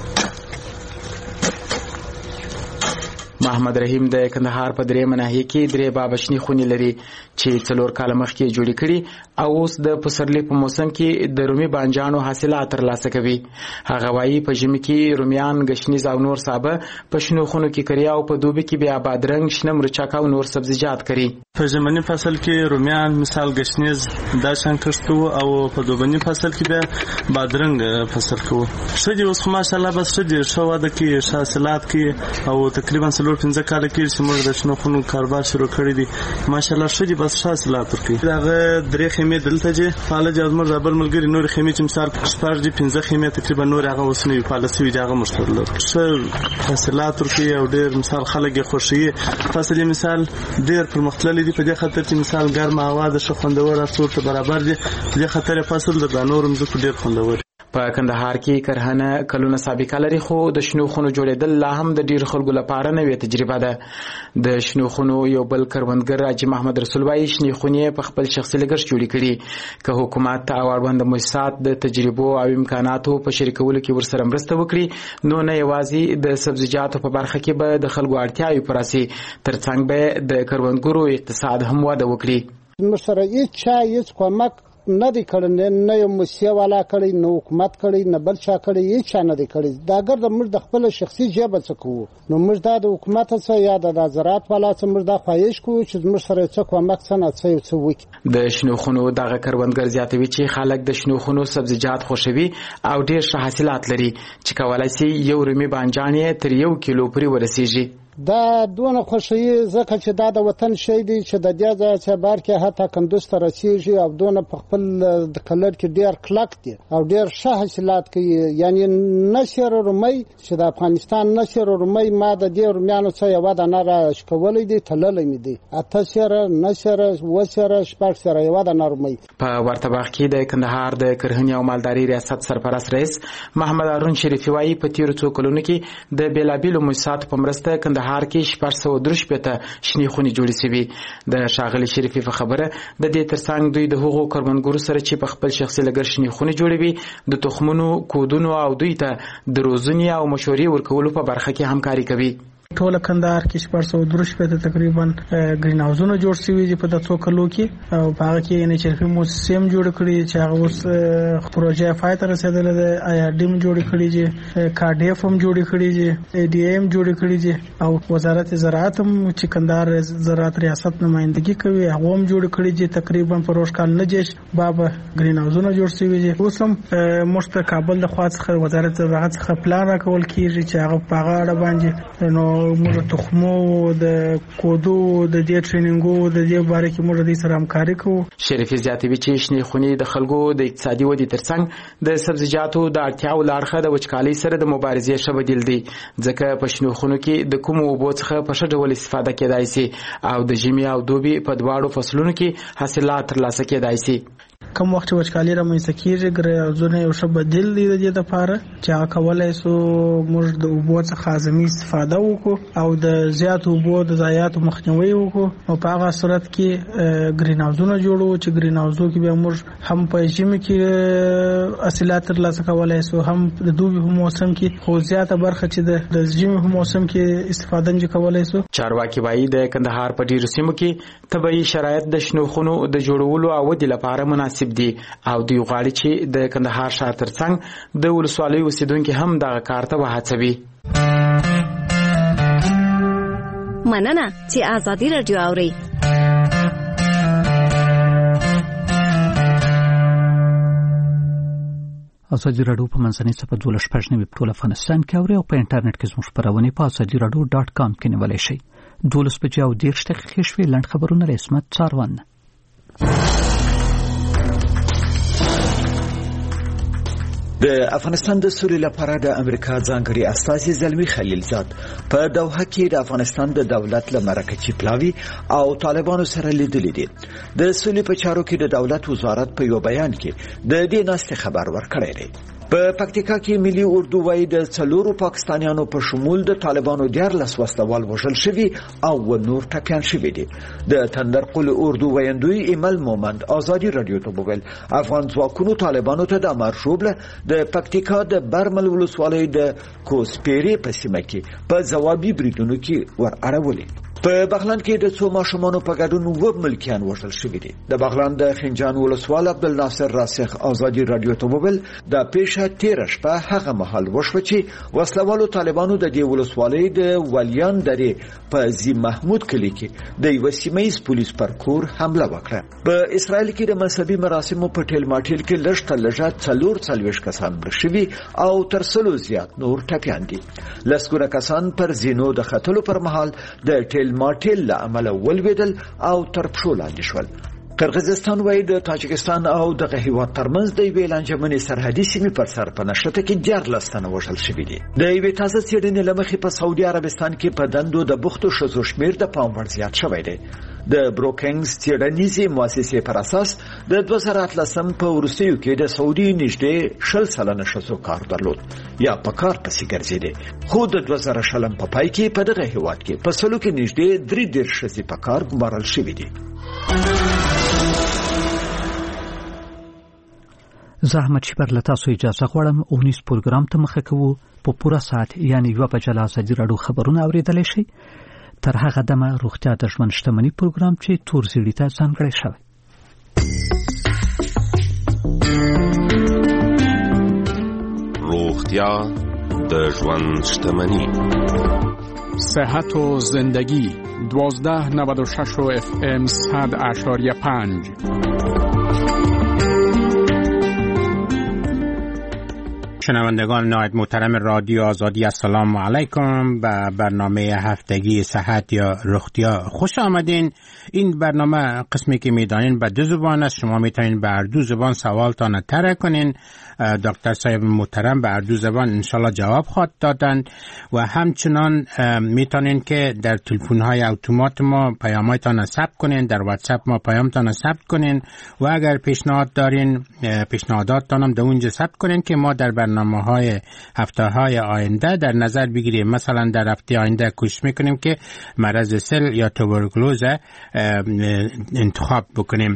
محمد رحیم د کندهار په درې مناهي کې درې بابشنی خونې لري چې څلور کال مخکې جوړې کړي او اوس د پسرلي په موسم کې د رومي بانجانو حاصلات ترلاسه کوي. هغه وايي په ژمي کې رومیان، ګشنیز او نور سابه په شنو خونو کې کري او په دوبي کې بیا بادرنګ، شنه مرچک او نور سبزیجات کري. په ژمني فصل کې رومیان مثال ګشنیز دا شان کښت کوو او په دوبني فصل کې بیا بادرنګ فصل کوو. شدي اوس ماشاءالله بس شدي شو واده کې حاصلات کې او تقریبا څلور پنځه کال کې چې موږ د شنو خونو کاروبار شروع کړی دی ماشاءالله شدي بس حاصلات ورکړي. هغه درې خیمې دلته چې فعال دي زموږ د بل ملګری نور خیمې چې مثال شپږ دي پنځه خیمې تقریبا نور هغه اوس نه فعال شوي دي هغه مشترل ښه حاصلات ورکړي او ډېر مثال خلک یې خوښوي. فصل مثال ډېر پرمختللی دی په دې خاطر چې مثال ګرمه هوا د ښه خوندور اصول ته برابر دي. په دې خاطر فصل د نورو ځمکو ډېر خوندور. په کندهار کې کرهڼه کلونه سابقه لري خو د شنو خونو جوړېدل لا هم د ډیر خلکو لپاره نوې تجربه ده. د شنو خونو یو بل کروندګر حاجي محمد رسول وايي شنې خونې په خپل شخصي لګښت جوړې کړي. که حکومت او اړوند مؤسسات د تجربو او امکاناتو په شریکولو کې ورسره مرسته وکړي نو نه یوازې د سبزیجاتو په برخه کې به د خلکو اړتیاوې پوره سي ترڅنګ به د کروندګرو اقتصاد هم وده وکړي. مسره هیڅ چا هیڅ کومک نه دی کړی، نه یو موسسه والا کړی، نه حکومت کړی، نه بل چا کړی، هیڅ چا نه دی کړی. دا اگر د موږ د خپل شخصي جیب څخه کوو نو موږ دا د حکومت څخه یا د زراعت والا څخه موږ دا خواهش کوو چې موږ سره څه کومک څه نه څه څه وکړي. د شنو خونو دغه کروندګر زیاتوي چې خلک د شنو خونو سبزیجات خوښوي او ډېر ښه حاصلات لري چې کولای شي یو رومي بانجان یې تر یو کیلو پورې ورسیږي. دا دونه خوشي ځکه چې دا د وطن شی دی چې د دې ځای چې بار کې حتی کندوز ته رسیږي او دونه په خپل د کلر کې ډیر کلک دي او ډیر ښه حاصلات کوي. یعنی نشر رومي چې د افغانستان نشر رومي ما د دې رومیانو څخه یو د نه راشکولې دي تللې مې دي اته سره نشر وسره شپږ سره یو د نرمي. په ورته وخت کې د کندهار د کرهڼې او مالدارۍ ریاست سرپرست رئیس محمد هارون شریفي وايي په تیر څو کلونو کې د بیلابیلو مؤسساتو په مرسته کندهار کې شپږ سوه درې شپېته شنې خونې جوړې شوي. د ښاغلي شریفي په خبره د دې ترڅنګ دوی د هغو کروندګرو سره چې په خپل شخصي لګښت شنې خونې جوړوي د تخمونو، کودونو او دوی ته د روزنې او مشورې ورکولو په برخه کې همکاري کوي. ټول کندهار کې شپږ سوه درې شپېته تقریبا ګرین هاوسونه جوړ شوي دي په د څو کلو کې او په هغه کې ان چرفي موسسې هم جوړ کړي چې هغه اوس پروژه پای ته رسیدلې ده. آی آر ډي هم جوړ کړي دي، کاډیف هم جوړ کړي دي، ای ډي ایم جوړ کړي دي او وزارت زراعت هم چې کندهار زراعت ریاست نمائندګي کوي هغه هم جوړ کړي دي. تقریبا په روش کال نجش باب ګرین هاوسونه جوړ شوي دي. اوس هم مشت کابل د خوا څخه وزارت زراعت څخه پلان راکول کیږي چې هغه په هغه اړه باندې نو موږ تخمو د کودو د دې ټریننګو د دې باره کې موږ د سره همکاري کوو. شریفي زیاتوي چې شنې خونې د خلکو د اقتصادي ودې ترڅنګ د سبزیجاتو د اړتیاو له اړخه د وچکالۍ سره د مبارزې ښه بدیل دی ځکه په شنو خونو کې د کومو اوبو څخه په ښه ډول استفاده کېدای شي او د ژمي او دوبي په دواړو فصلونو کې حاصلات ترلاسه کېدای شي. کوم وخت وچکالي رامنځته کیږي ګرځونه یو ښه بدیل دی د دې لپاره چې هغه کولای شو موږ د اوبو څخه اعظمي استفاده وکړو او د زیات اوبو د ضایعاتو مخنیوي وکړو او په هغه صورت کې ګرین هاوسونه جوړو چې ګرین هاوسو کې به موږ هم په ژمي کې حاصلات ترلاسه کولای شو هم د دوبي په موسم کې خو زیاته برخه چې د ژمي په موسم کې استفاده نه کولای شو. چارواکي وايي د کندهار په ډیرو سیمو کې طبيعي شرایط د شنو خونو د جوړولو او د لپاره مناسب دي او دوی غواړي چې د کندهار ښار ترڅنګ د ولسوالۍ اوسیدونکو هم دغه کار ته وهڅوي. مننه چې آزادي رادیو اوري. ازادي رادیو په منځنۍ صفحه دولس پښنوي په ټول افغانستان کې اوري او په انټرنیټ کې زموږ خبرونه په ازادي رادیو ډاټ کام کې نیولای شئ. دولس بجې او دېرش دقیقې شوې. لنډ خبرونه رسمت څاروان. د افغانستان د سولې لپاره د امریکا ځانګړي استازي زلمی خلیلزاد په دوحه کې د افغانستان د دولت له مرکزي پلاوي او طالبانو سره لیدلې دي. د سولې په چارو کې د دولت وزارت په یو بیان کې د دې ناستې خبر ورکړی دی. په پکتیکا کې ملي اردو وایي د څلورو پاکستانیانو په شمول د طالبانو دیارلس وسلوال وژل شوي او نور ټپیان شوي دي. د تندرقل اردو ویندوی ایمل مومند ازادي رادیو ته وویل افغان ځواکونو طالبانو ته د مارشوبله د پکتیکا د برمل ولسوالۍ د کوسپيري په سیمه کې په ځوابي بریدونو کې ور اړولې. په بغلان کې د څو ماشومانو په ګډون و ملکیان وژل شوي دي. د بغلان د خنجان ولسوال عبدالناصر راسخ ازادي رادیو ته وویل د پیښه تیر شپه هغه مهال وشوه چې وسلوالو طالبانو د دې ولسوالۍ د ولیان درې په زی محمود کلی کې د یو سیمایي پولیس پر کور حمله وکړه. په اسرائیل کې د مذهبي مراسمو په ټیل ماټیل کې لږ تر لږه څلور څلوېښت کسان مړه شوي او تر سلو زیات نور ټپیان دي. لسګونه کسان پر زینو د ختلو پر مهال د ټیل ماټیل له امله ولوېدل او تر پښو لاندې شول. قرغیزستان وایي د تاجکستان او دغه هیواد ترمنځ د یوې لانجمنې سرحدي سیمې پر سر په نښته کې دیارلس تنه وژل شوي دي. د یوې تازه څېړنې له مخې په سعودي عربستان کې په دندو د بوختو ښځو شمېر د پام وړ زیات شوی دی. د بروکینګز څېړنیزې مؤسسې پر اساس د دوه زره اتلسم په وروستیو کې د سعودي نږدې شل سلنه ښځو کار درلود یا په کار پسې ګرځېدې، خو د دوه زره شلم په پای کې په دغه هیواد کې په سلو کې نږدې درې دېرش ښځې په کار ګمارل شوي دي. زحمت شپر لتا سو اجازه غواړم اونیس پروګرام ته مخه کوو په پوره ساعت یعنی یو بجې لا ازادي رادیو خبرونه اوریدلای شي. تر هغه دمه روغتیا د ژوند شتمنۍ پروګرام چې تور زیړی ته ځانګړی شوی. روغتیا د ژوند شتمنۍ. صحت و زندگی دوازده نود و شش و اف ام صد اشاریه پنج. شنوندگان نهایت محترم رادیو آزادی السلام علیکم. به برنامه هفتگی صحت یا روغتیا خوش آمدین. این برنامه قسمی که میدانین به دو زبان است. شما میتونین به هر دو زبان سوالتان طرح کنین. دکتر صاحب محترم به هر دو زبان انشالله جواب خواهد دادن و همچنان میتونین که در تلفن‌های اتومات ما پیام‌هایتان ثبت کنین، در واتساپ ما پیامتان ثبت کنین و اگر پیشنهاد دارین پیشنهاداتتان هم در اونجا ثبت کنین که ما در برنامه‌های هفته‌های آینده در نظر بگیریم. مثلا در هفته آینده کوشش میکنیم که مرض سل یا توبرکلوز انتخاب بکنیم.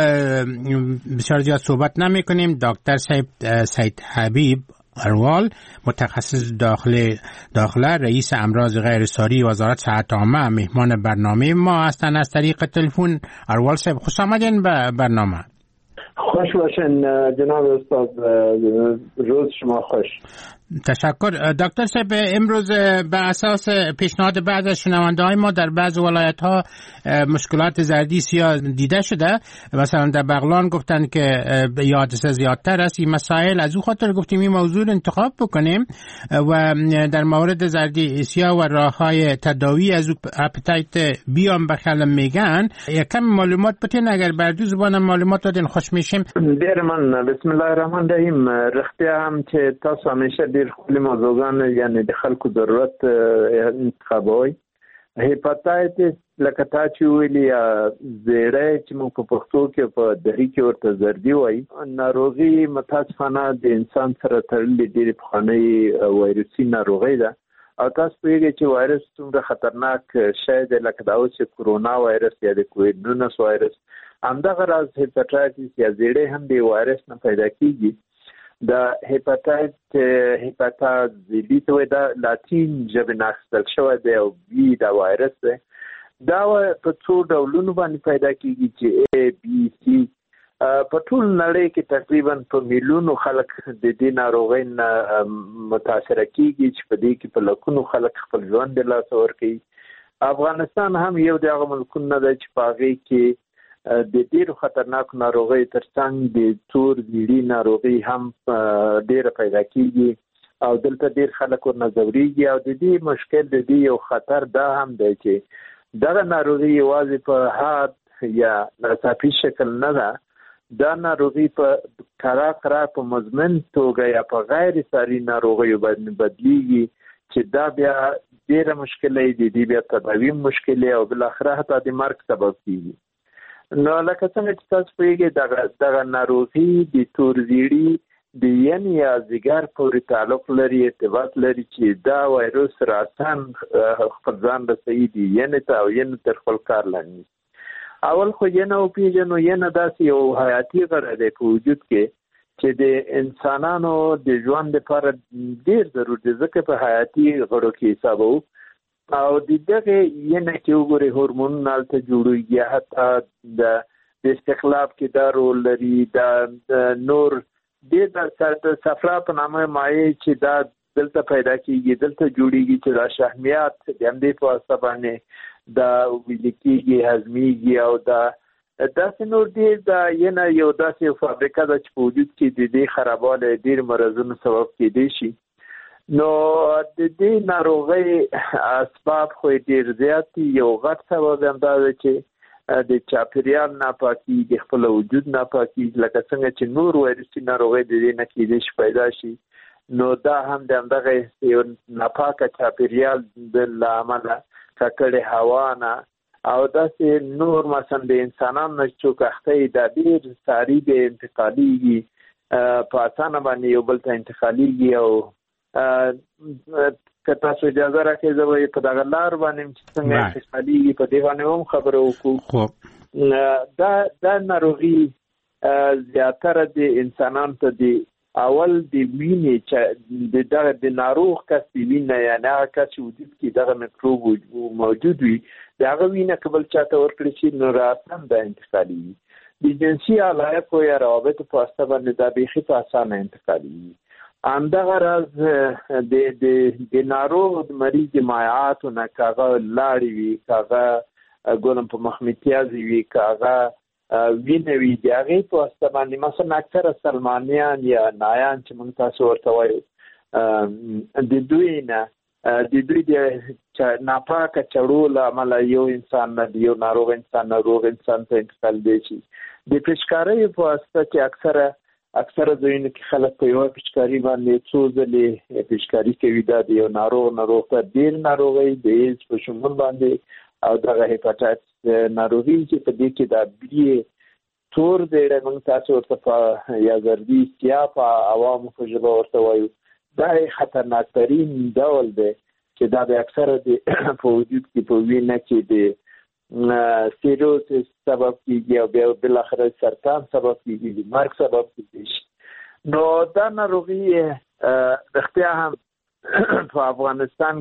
بسیار زیاد صحبت نمیکنیم. دکتر صاحب سید حبیب اروال متخصص داخل داخله رئیس امراض غیر ساری وزارت صحت عامه مهمان برنامه ما هستند از طریق تلفن. اروال صاحب خوش آمدین به برنامه. خوش باشین جناب استاد، روز شما خوش. تشکر. دکتر صاحب امروز به اساس پیشنهاد بعض از شنونده‌های ما در بعض ولایت‌ها مشکلات زردی سیاه دیده شده. مثلا در بغلان گفتن که حادثه زیادتر است. این مسائل از او خاطر گفتیم این موضوع رو انتخاب بکنیم و در مورد زردی سیاه و راه‌های تداوی از او اپتایت بیام بخلم میگن. یکم معلومات بتین اگر بر دو زبان معلومات دادین خوش میشیم. دیر من بسم الله الرحمن الرحیم. رختی هم که تاسو همیشه دیر خلی موضوعان یعنی د خلکو ضرورت انتخابوي. هپاتایتس لکه تا چې ویلي زیړی چې موږ په پښتو کې په دهي کې ورته زردي وایي، ناروغي متاسفانه د انسان سره تړلې ډېرې پخوانۍ وایرسي ناروغۍ ده او تاسو پوهېږئ چې وایرس څومره خطرناک شی دی، لکه دا اوس چې کورونا وایرس یا د کوویډ نولس وایرس. همدغه راز هپاتایتس یا زیړی هم د وایرس نه پیدا کېږي. د هپاتایت هپاتا زیلی ته دا لاتین ژبه نه اخیستل شوی دی او بي دا وایرس دی. دا په څو ډولونو باندې پیدا کېږي چې A, B, C. په ټول نړۍ کې تقریبا په میلیونو خلک د دې ناروغۍ نه متاثره کېږي چې په دې کې په لکونو خلک خپل ژوند د لاسه ورکوي. افغانستان هم یو د هغه ملکونو نه دی چې په هغې کې د ډیرو خطرناک ناروغي ترڅنګ د تور زیړی ناروغي هم ډیره پیدا کیږي او دلته ډیر خلک ورنه ځوريږي او د دې مشکل د دې یو خطر دا هم دی چې دغه ناروغي یوازې په حاد یا ناڅاپي شکل نه ده، دا ناروغي په کرا کرا په مزمن توګه یا په غیر ساري ناروغیو باندې بدلیږي چې دا بیا ډیره مشکله دی، دی بیا تداوی مشکله او بل اخره حتی د مرګ سبب کیږي. نو لکه څنګه چې تاسو پوهیږئ دغه دغه ناروغي د تور زیړي د ین یا ځیګر پورې تعلق لري، ارتباط لري چې دا وایروس راسن خپل ځان رسوي د ین ته او ین تر خپل کار لاندې. اول خو ین او پیژنو ین داسې یو حیاتي غړی دی په وجود کې چې د انسانانو د ژوند لپاره ډیر ضروري دی، ځکه په حیاتي غړو کې حسابو او د دغه ینه کې وګوري هورمونونه هلته جوړېږي، حتی د استخلاف کې دا رول لري، دا نور د صفرا په نامه مایع چې دا دلته پیدا کېږي، دلته جوړېږي چې دا شحمیات د همدې په واسطه باندې دا ویلې کېږي، هضمېږي او دا داسې نور ډېر دا ینه یو داسې فابریکه ده چې په وجود کې د دې خرابوالی ډېر مرضونو سبب کېدی شي. نو د دې ناروغۍ اسباب خو ډیر زیات دي. یو غټ سبب هم دا دی چې د چاپیریال ناپاکي، د خپل وجود ناپاکي، لکه څنګه چې نور وایرسي ناروغۍ د دې نه کېدای شي پیدا شي، نو دا هم د همدغه یو ناپاکه چاپیریال له امله، ککړې هوا نه او داسې نور مثلا د انسانانو نه چوکښتۍ دا ډېر ساري دی، انتقالېږي په اسانه باندې یو بل ته انتقالېږي او که تاسو اجازه راکړئ زه به په دغه لار باندې چې څنګه انتقالېږي په دې باندې هم خبره وکړو. دا دا ناروغي زیاتره د انسانانو ته د اول د وینې چې د دغه د ناروغ کس د وینې یعنې هغه کس چې وجود کې دغه میکروب موجود وي د هغه وینه که بل چاته ورکړل شي نو راساً دا انتقالېږي. د جنسي علایقو یا روابطو په واسطه باندې دا بیخي په اسانه انتقالېږي. همدغه راز د د د ناروغ د مریض د مایعاتو نه که هغه لاړې وي، که هغه ګورم په مخمتیازې وي، که هغه وینه وي، د هغې په واسطه باندې مثلا اکثره سلمانیان یا نایان چې موږ تاسو ورته وایو د دوی نه د دوی د ناپاکه چړو له امله یو انسان نه یو ناروغ انسان ناروغ انسان ته انتقال دی شي. د پیچکارۍ په واسطه کې اکثره اکثره ځایونو کې خلک په یوه پیچکاري باندې څو ځلې پیچکاري کوي. دا د یو ناروغ ناروغ ته ډېر ناروغۍ د ایډز په شمول باندې او دغه هیپاټایټس ناروغي چې په دې کې دا بي تور دی موږ تاسو ورته په یا زردي سیا په عوامو په ژبه ورته وایو، دا خطرناک ترین ډول دی چې دا د اکثره د په وجود کې په وینه کې د سیروسس سبب کیږي او بیا بالاخره سرطان سبب کیږي، د مرګ سبب کیږي. نو دا ناروغي رښتیا هم په افغانستان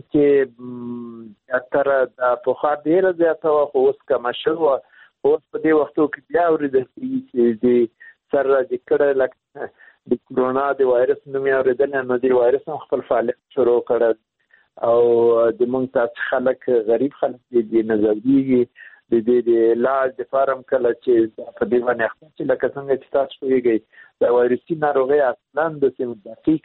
کې اتره د پخوا ډیره زیاته وه، خو اوس کمه شوه. اوس په دې وختو کې بیا اورېدل کېږي چې د سر راجع کړی لکه د کورونا د وایرس نوم یې اورېدلی، نو د وایرس هم خپل فعالیت شروع کړی او د موږ تاسو خلک غریب خلک دي نه ځورېږي. د دې د علاج دپاره هم کله چې په دې باندې اخته چې لکه څنګه چې تاسو پوهېږئ د وایرسي ناروغۍ اصلا داسې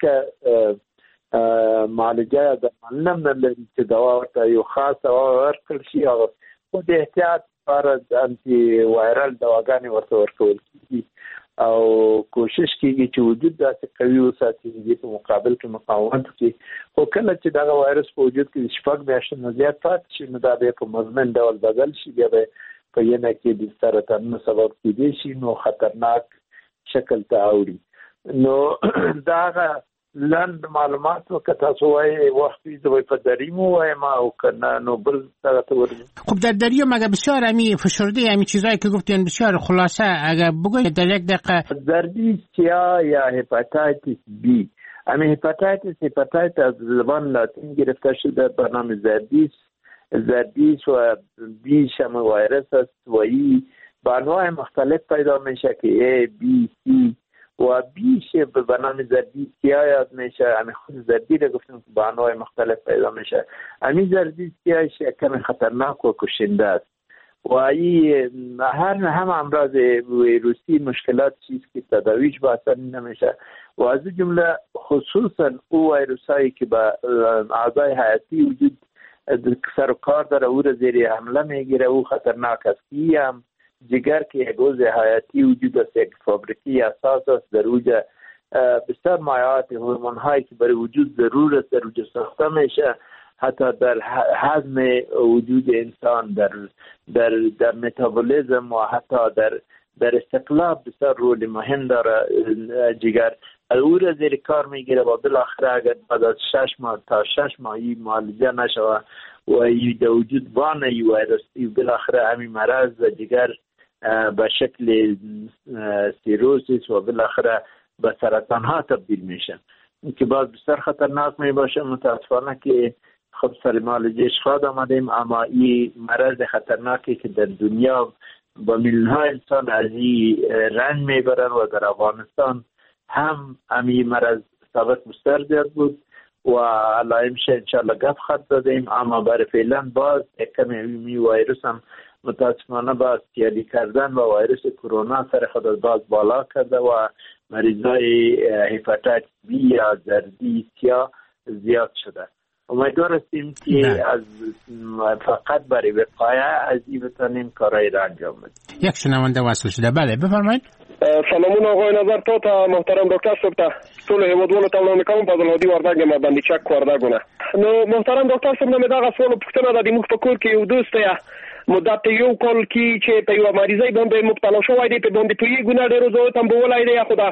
دقیقه معالجه یا درملنه هم نه لري چې دوا ورته یو خاص دوا ورکړل شي، هغه خو د احتیاط لپاره انټي وایرل دواګانې ورته ورکول کېږي او کوشش کېږي چې وجود داسې قوي وساتي چې په مقابل کې مقاومت وکړي. خو کله چې دغه وایرس په وجود کې شپږ میاشتې نه زیات پاتې شي نو دا بیا په مزمن ډول بدل شي، بیا به په ینه کې د سرطانونو سبب کېدی شي، نو خطرناک شکل ته اوړي. نو دا هغه لنډ معلومات که تاسو وایي وقت وی زه په دریم وایم او کنه نو بل دغه ته ورځم. خب در دریم اگه بسیار همی فشرده همی چیزایی که گفتین بسیار خلاصه اگه بگوید در یک دقیقه. زردی سیاه یا هپاتایتیس بی، اما هپاتایتیس هپاتایت از زبان لاتین گرفته شده به نام زردیس. زردیس و بیش هم وایرس است و ای به انواع مختلف پیدا میشه که A, B, C و بیش به نام زردی سیاه یاد میشه. همین خود زردی رو گفتم که به انواع مختلف پیدا میشه. همین زردی سیاه کمی خطرناک و کشنده است وایی هر هم امراض ویروسی مشکلات چیز که تداویش با آسانی نمیشه و از جمله خصوصا او ویروسایی که با اعضای حیاتی وجود سر و کار داره او را زیر حمله میگیره او خطرناک است. هم جگر که یک عضو حیاتی وجود است، یک فابریکی اساس است، در اوجه بسیار مایعات هورمون هایی که برای وجود ضرور است در اوجه ساخته میشه، حتی در هضم وجود انسان، در در در متابولیسم و حتی در در استقلاب بسیار رول مهم داره جگر. او را زیر کار میگیره و بالاخره اگر بعد از شش ماه تا شش ماهی معالجه نشوه و ای در وجود بانه ای ویروس بالاخره همین مرض جگر به شکل سیروسیس و بالاخره به سرطان ها تبدیل میشه که باز بسیار خطرناک می باشه. متاسفانه که خب سر معالجهش خواد آمدیم، اما این مرض خطرناکی که در دنیا با میلیون ها انسان از این رنج میبرن و در افغانستان هم همین مرض ثابت بسیار زیاد بود و علائم شه انشاءالله گپ خط دادیم، اما برای فعلا باز یک کمی می ویروس هم متاسفانه باز تیاری کردن و ویروس کرونا سر خود باز بالا کرده و مریضای هپاتیت بی یا زردی سیاه زیاد شده. امیدوار هستیم که از فقط برای وقایع از این بتانیم کارهای را انجام بدیم. یک شنونده وصل شده. بله بفرمایید. سلامونه آقای نظر تو ته محترم ډاکټر صاحب ته ټول هیوادوالو ته وړاندې کوم فضل هادي وردګ ما باندې چک وردګونه. نو محترم ډاکټر صاحب نو دا غوښتنه پوښتنه ده د موږ په کور کې یو دوست یا مدت یو کال کې چې په یو مریضۍ باندې مبتلا شوی دی، په باندې په ګونه ډېر زو تم بولای دی خدا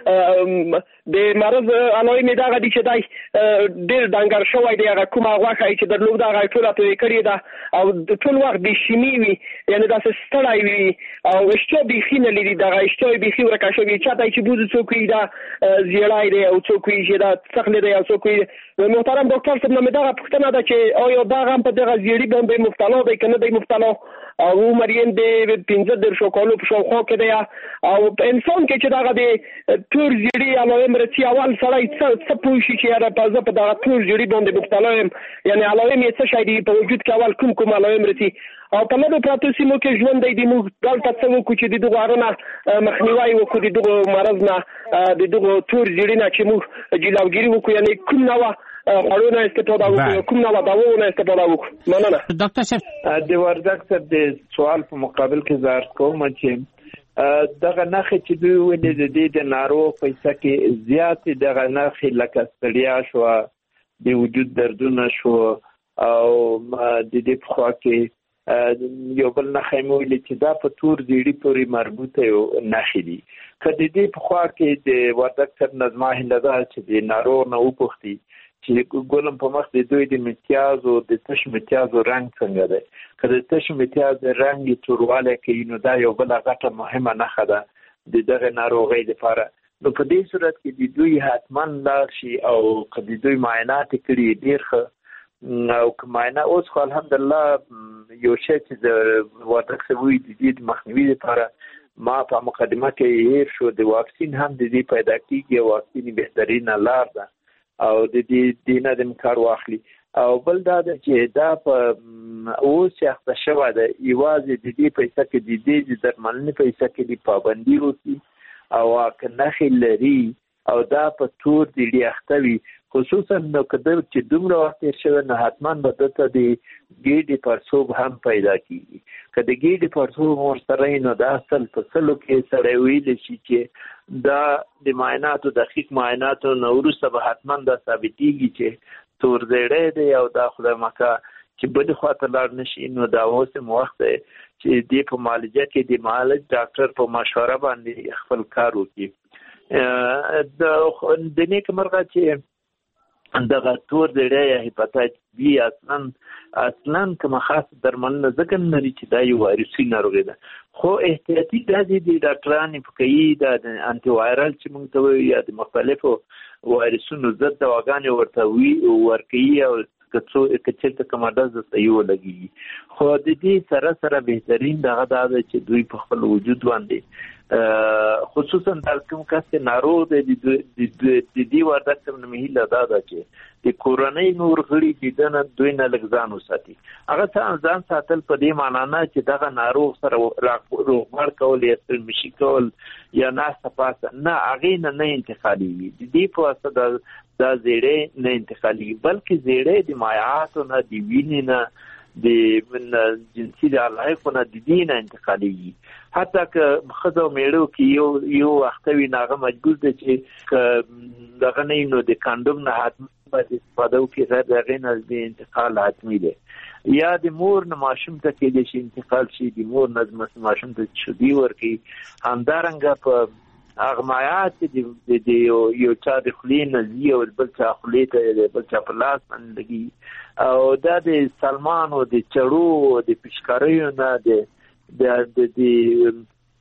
د مرض علائم دغه دي چې دای ډېر ډنګر شوی دی، هغه کومه غوښه چې درلود هغه ټول ته کړی ده او ټول وخت د شیمی وی یعنی دا ستړی وی او اشتو بيخي نه لري، دغه اشتو بيخي ورکه شوی چاته چې بوز څوک دا زیړای دی او څوک یې دا څخله دی او څوک محترم ډاکټر صاحب نو دا پوښتنه ده چې آیا دا هم په دغه زیړی باندې مبتلا دی کنه دی مبتلا او مریم د پنځه در شو کولو په شاوخوا کې دی او انسان کې چې دغه د تور زیړی علائم رچی اول سړی څه پوښي چې را پازه په دغه تور زیړی باندې مبتلا یم، یعنی علائم یې څه شي دی په وجود کې اول کوم کوم علائم رچی او په لږه پراتو سیمو کې ژوند دی موږ دلته څه وکړو چې د دغه غارونه مخنیوي وکړو د دغه مرض نه د دغه تور زیړی نه چې موږ جلوګیری وکړو، یعنی کوم نوع خړونه استفاده وکړو کوم نوع دواونه استفاده وکړو. مننه ډاکټر صاحب. د وردګ صاحب د سوال په مقابل کې زار کوم چې دغه نخې چې دوی ولې د دې د ناروغ پیسې کې زیات دغه نخې لکه ستړیا شو، د وجود دردونه شو او د دې په خوا کې یو بل نخې مو ولې چې دا په تور زیړی پورې مربوطه یو نخې دي. کله دې په خوا کې د وردګ صاحب نظم هنده چې د ناروغ نه وپوښتي چې ګولم په مخ د دوی د امتیاز او د تش امتیاز رنگ څنګه دی، کله تش امتیاز رنگ تورواله کې نو دا یو بل غټه مهمه نښه ده د دغه ناروغۍ لپاره. نو په دې صورت کې د دوی حتما لاړ شي او کله دوی معاینات کړي ډیر ښه او کماینه اوس خو الحمدلله یو شی چې د وردګ سوي د دې مخنیوي لپاره ما په مقدمه کې هیر شو د واکسین هم د دې پیدا کیږي، واکسین بهترینه لار ده او د دې دینه د کار واخلي. او بل دا چې دا په اوس یخته شوه ده یوازې د دې پیسې کې د دې د درملنې پیسې کې د پابندي وکړي او که نښې لري او دا په تور د یخته وي، خصوصا نو کده چې دومره وخت تیر شوی نو حتما به دته د ګیډې پړسوب هم پیدا کیږي. که د ګیډې پړسوب ورسره نو دا اصل په سلو کې سړی ویلی شي چې دا د معایناتو دقیق معایناتو نه وروسته به حتما دا ثابتېږي چې تور زیړی دی او دا خدای مکه چې بلې خواته لاړ نشي. نو دا اوس هم وخت دی چې دې په معالجه کې د معالج ډاکټر په مشوره باندې خپل کار وکړي. د نیک مرغه چې دغه تور زیړی یا هپاتایت بی اصلا اصلا کومه خاص درملنه ځکه نه لري چې دا یو وایرسي ناروغي ده، خو احتیاطي داسې دي ډاکټران په کوي دا د انټي وایرل چې موږ ته وایي یا د مختلفو وایرسونو ضد دواګانې ورته وي ورکوي او کڅو کچته کماډه ز صحیح ولګي. خو د دې سره سره بهترین دغه دا چې دوی په خپل وجود باندې خصوصا د کوم کس ناروغ د د دې وردک څخه مهیله دا ده چې د کورونی نور غړي چې دنه دوی نه لګزان وساتي. هغه څنګه ځان ساتل په دې معنی نه چې دغه ناروغ سره روغبړ کول یا تل مشي کول یا ناسته پاسه نه هغه نه نه انتقالي د دې په واسطه د د زیړې نه انتقالي بلکې زیړې د مایعاتو نه د وینې نه د جنسي د علایقو نه د دې نه انتقالي. حتی که خزو میړو کې یو یو وختوي ناغه مجبور دي چې دغه نه نو د کاندوم نه حتما باید استفاده وکړي غیر دغه نه د انتقال حتمي دی. یا د مور نه ماشوم ته کې شي انتقال شي د مور نه ماشوم ته شدي ورکی همدارنګه په اغمایات د یو چا د خلې نزي او بل چا خلې ته بل چا په لاس باندې او دا د سلمان او د چړو د پشکاریو نه د د د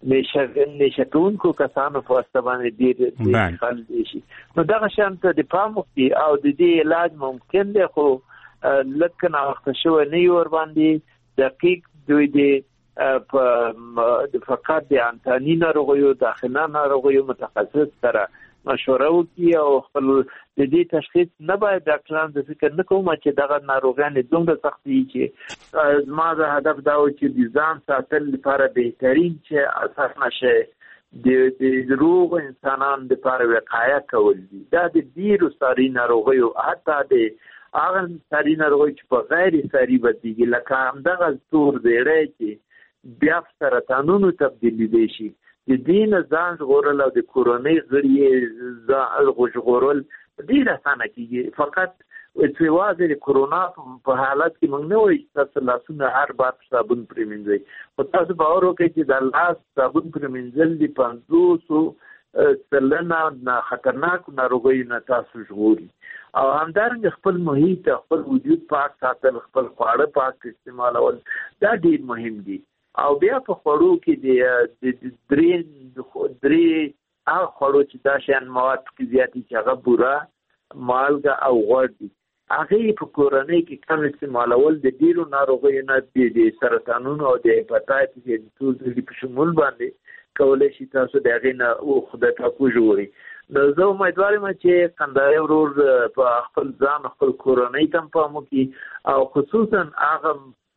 نشکون کو کسانو په واسطه باندې ډیر خل دي شي. نو دا شان ته د پاموختي او د دې علاج ممکن دی خو لکه نه وخت شو نه ور باندې دقیق دوی د په فقط د انتانی ناروغیو داخله ناروغیو متخصص سره مشوره وکړي او خپل د دې تشخیص نه باید ډاکټران د فکر نه کوم چې دغه ناروغان دومره سخت دي چې زما د هدف دا و چې د ځان ساتل لپاره بهترین چې اساس نشه د روغ انسانان لپاره وقایه کول دي. دا د ډیرو ساري ناروغیو حتی د هغه ساري ناروغي چې په غیر ساري بدیږي لکه همدغه تور زیړی چې بیا سرطانونو تبدیلی دي شي د دین ځان ژغورل او د کورونی غړي ځان ژغورل ډیر اسانه کیږي. فقط چې واځي د کرونا په حالت کې موږ نه وایي چې لاسونه هر بار صابون پرې مینځي خو تاسو باور وکړئ چې د لاس صابون پرې مینځل د پنځوسو سلنه خطرناک ناروغیو نه تاسو ژغوري. او همدارنګه خپل محیط خپل وجود پاک ساتل خپل خواړه پاک استعمالول دا ډیر مهم دي. او بیا په خوړو کې د درې درې هغه خوړو چې دا شیان مواد کې زیاتې چې هغه بوره مالګه او غوړ دي هغه په کورنۍ کې کم استعمالول د ډیرو ناروغیو نه د سرطانونو او د هپاتایتس د ټول په شمول باندې کولای شي تاسو د هغې نه خدای ټاکو ژغوري. نو زه امیدوار یم چې قندهاري ورور په خپل ځان خپل کورنۍ ته هم پام وکړي او خصوصا هغه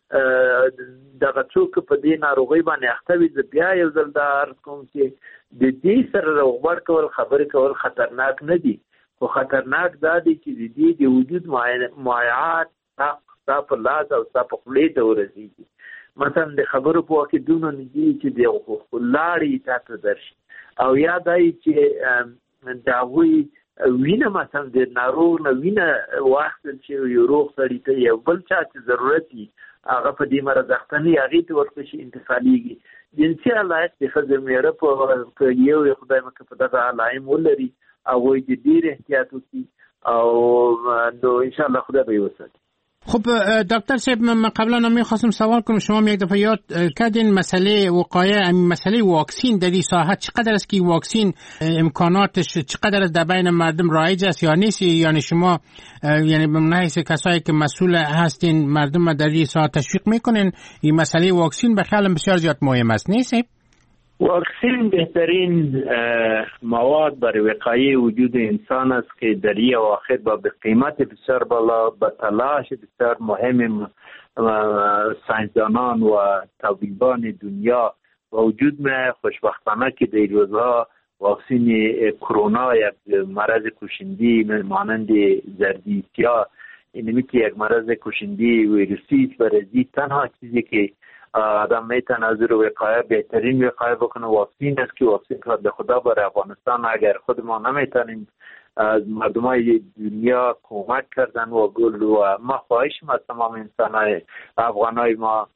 دغه څوک په دې ناروغي باندې اخته وي. زه بیا یو ځل دا عرض کوم چې د دې سره روغبړ کول خبرې کول خطرناک نه دي خو خطرناک دا دی چې د دې د وجود مایعات ستا په لاس او ستا په خولې ته ورسېږي. مثلا د خبرو په وخت کې دونه نږدې چې د لاړې تا ته درشي او یا دا چې د هغوی وینه مثلا د ناروغ نه وینه واخیستل چې یو روغ سړي ته یو بل چا چې ضرورت وي هغه په دې مرض اخته نه هغې ته ورکړی شي انتقالېږي. جنسي علایق د ښځې میړه په یو خدای مکه په دغه علایم ولري هغوی د ډېر احتیاط وکړي او نو انشاءالله خدای به یې وساتي. خب دکتر صاحب من قبلا میخواستم سوال کنم شما یک دفعه یاد کردین مسئله وقایه مسئله واکسین در این ساحت چقدر است که واکسین امکاناتش چقدر است در بین مردم رایج است یا نیست یعنی شما یعنی به نحیث کسایی که مسئول هستین مردم در این ساحت تشویق میکنین این مسئله واکسین به خیال بسیار زیاد مهم است نیست؟ واکسین بهترین مواد برای وقایه وجود انسان است که در این اواخر با به قیمت بسیار بالا با تلاش بسیار مهم ساینسدانان و طبیبان دنیا وجود میں خوشبختانه که در روزها واکسین کرونا یک مرض کشنده مانند زردی سیاه اینمی که یک مرض کشنده ویروسی است برای تنها چیزی که آدم میتونه از رو وقایه بهترین وقایه بکنه واکسین است که واکسین که به خدا برای افغانستان اگر خود ما نمیتونیم از مردمای دنیا کمک کردن و گل و ما خواهشم از تمام انسانای افغانای ما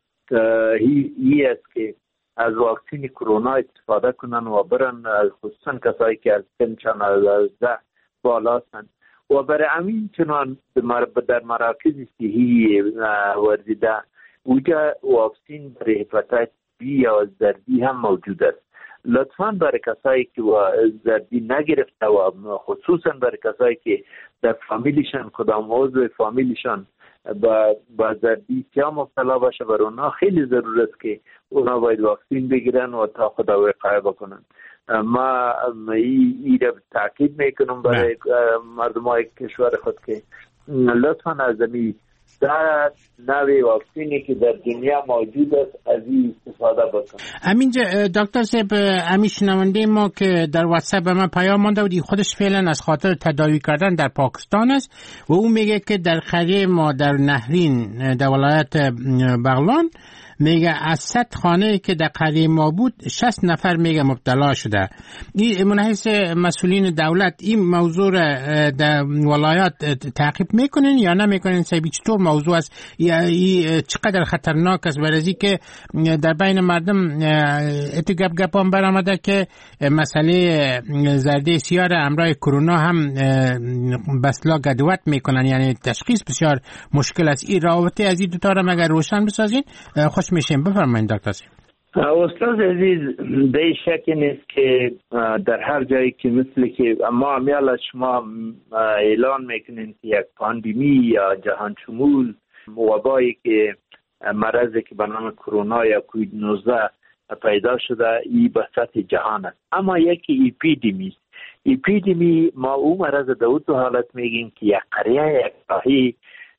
هی است که از واکسین کرونا استفاده کنن و برن خصوصا کسایی که از سنشان از ده بالاستن و برای امین چنان در مراکز صحی ورزیده اوجا واکسین برای هپاتیت بی یا زردی هم موجود است. لطفاً برای کسایی که زردی نگرفته و خصوصاً برای کسایی که در فامیلیشان کدام عضو فامیلیشان با بازدیدی یا مبتلا باشه برای اونا خیلی ضرورت که اونا باید واکسین بگیرن و تا خدا وقایه بکنن. ما ای را تاکید میکنم برای مردم های کشور خود که لطفا از امی در نوی واکسینی که در دنیا موجود است از این استفاده بکنم. همینجا دکتر صاحب، همین شنونده ما که در واتساپ به من پیام مانده بود، خودش فعلا از خاطر تداوی کردن در پاکستان است و او میگه که در قریه ما در نهرین در ولایت بغلان میگه از صد خانه که در قریه ما بود شصت نفر میگه مبتلا شده. این منحیث مسئولین دولت این موضوع را در ولایات تعقیب میکنین یا نمیکنین؟ سبی چطور موضوع است؟ یا چقدر خطرناک است؟ برای که در بین مردم اتو گپ گپان برآمده که مسئله زرده سیاه امرای کرونا هم بسلا گدوت میکنن، یعنی تشخیص بسیار مشکل است. این رابطه از این دو تا را مگر روشن بسازین خوش میشیم. بفرمایید دکتر صاحب. استاد عزیز، به شک نیست که در هر جایی که مثل که ما میال شما اعلان میکنین که یک پاندمی یا جهان شمول وبایی که مرضی که به نام کرونا یا کووید نوزده پیدا شده این به سطح جهان است، اما یکی اپیدمی اپیدمی ما او مرض در دو حالت میگیم که یک قریه یک راهی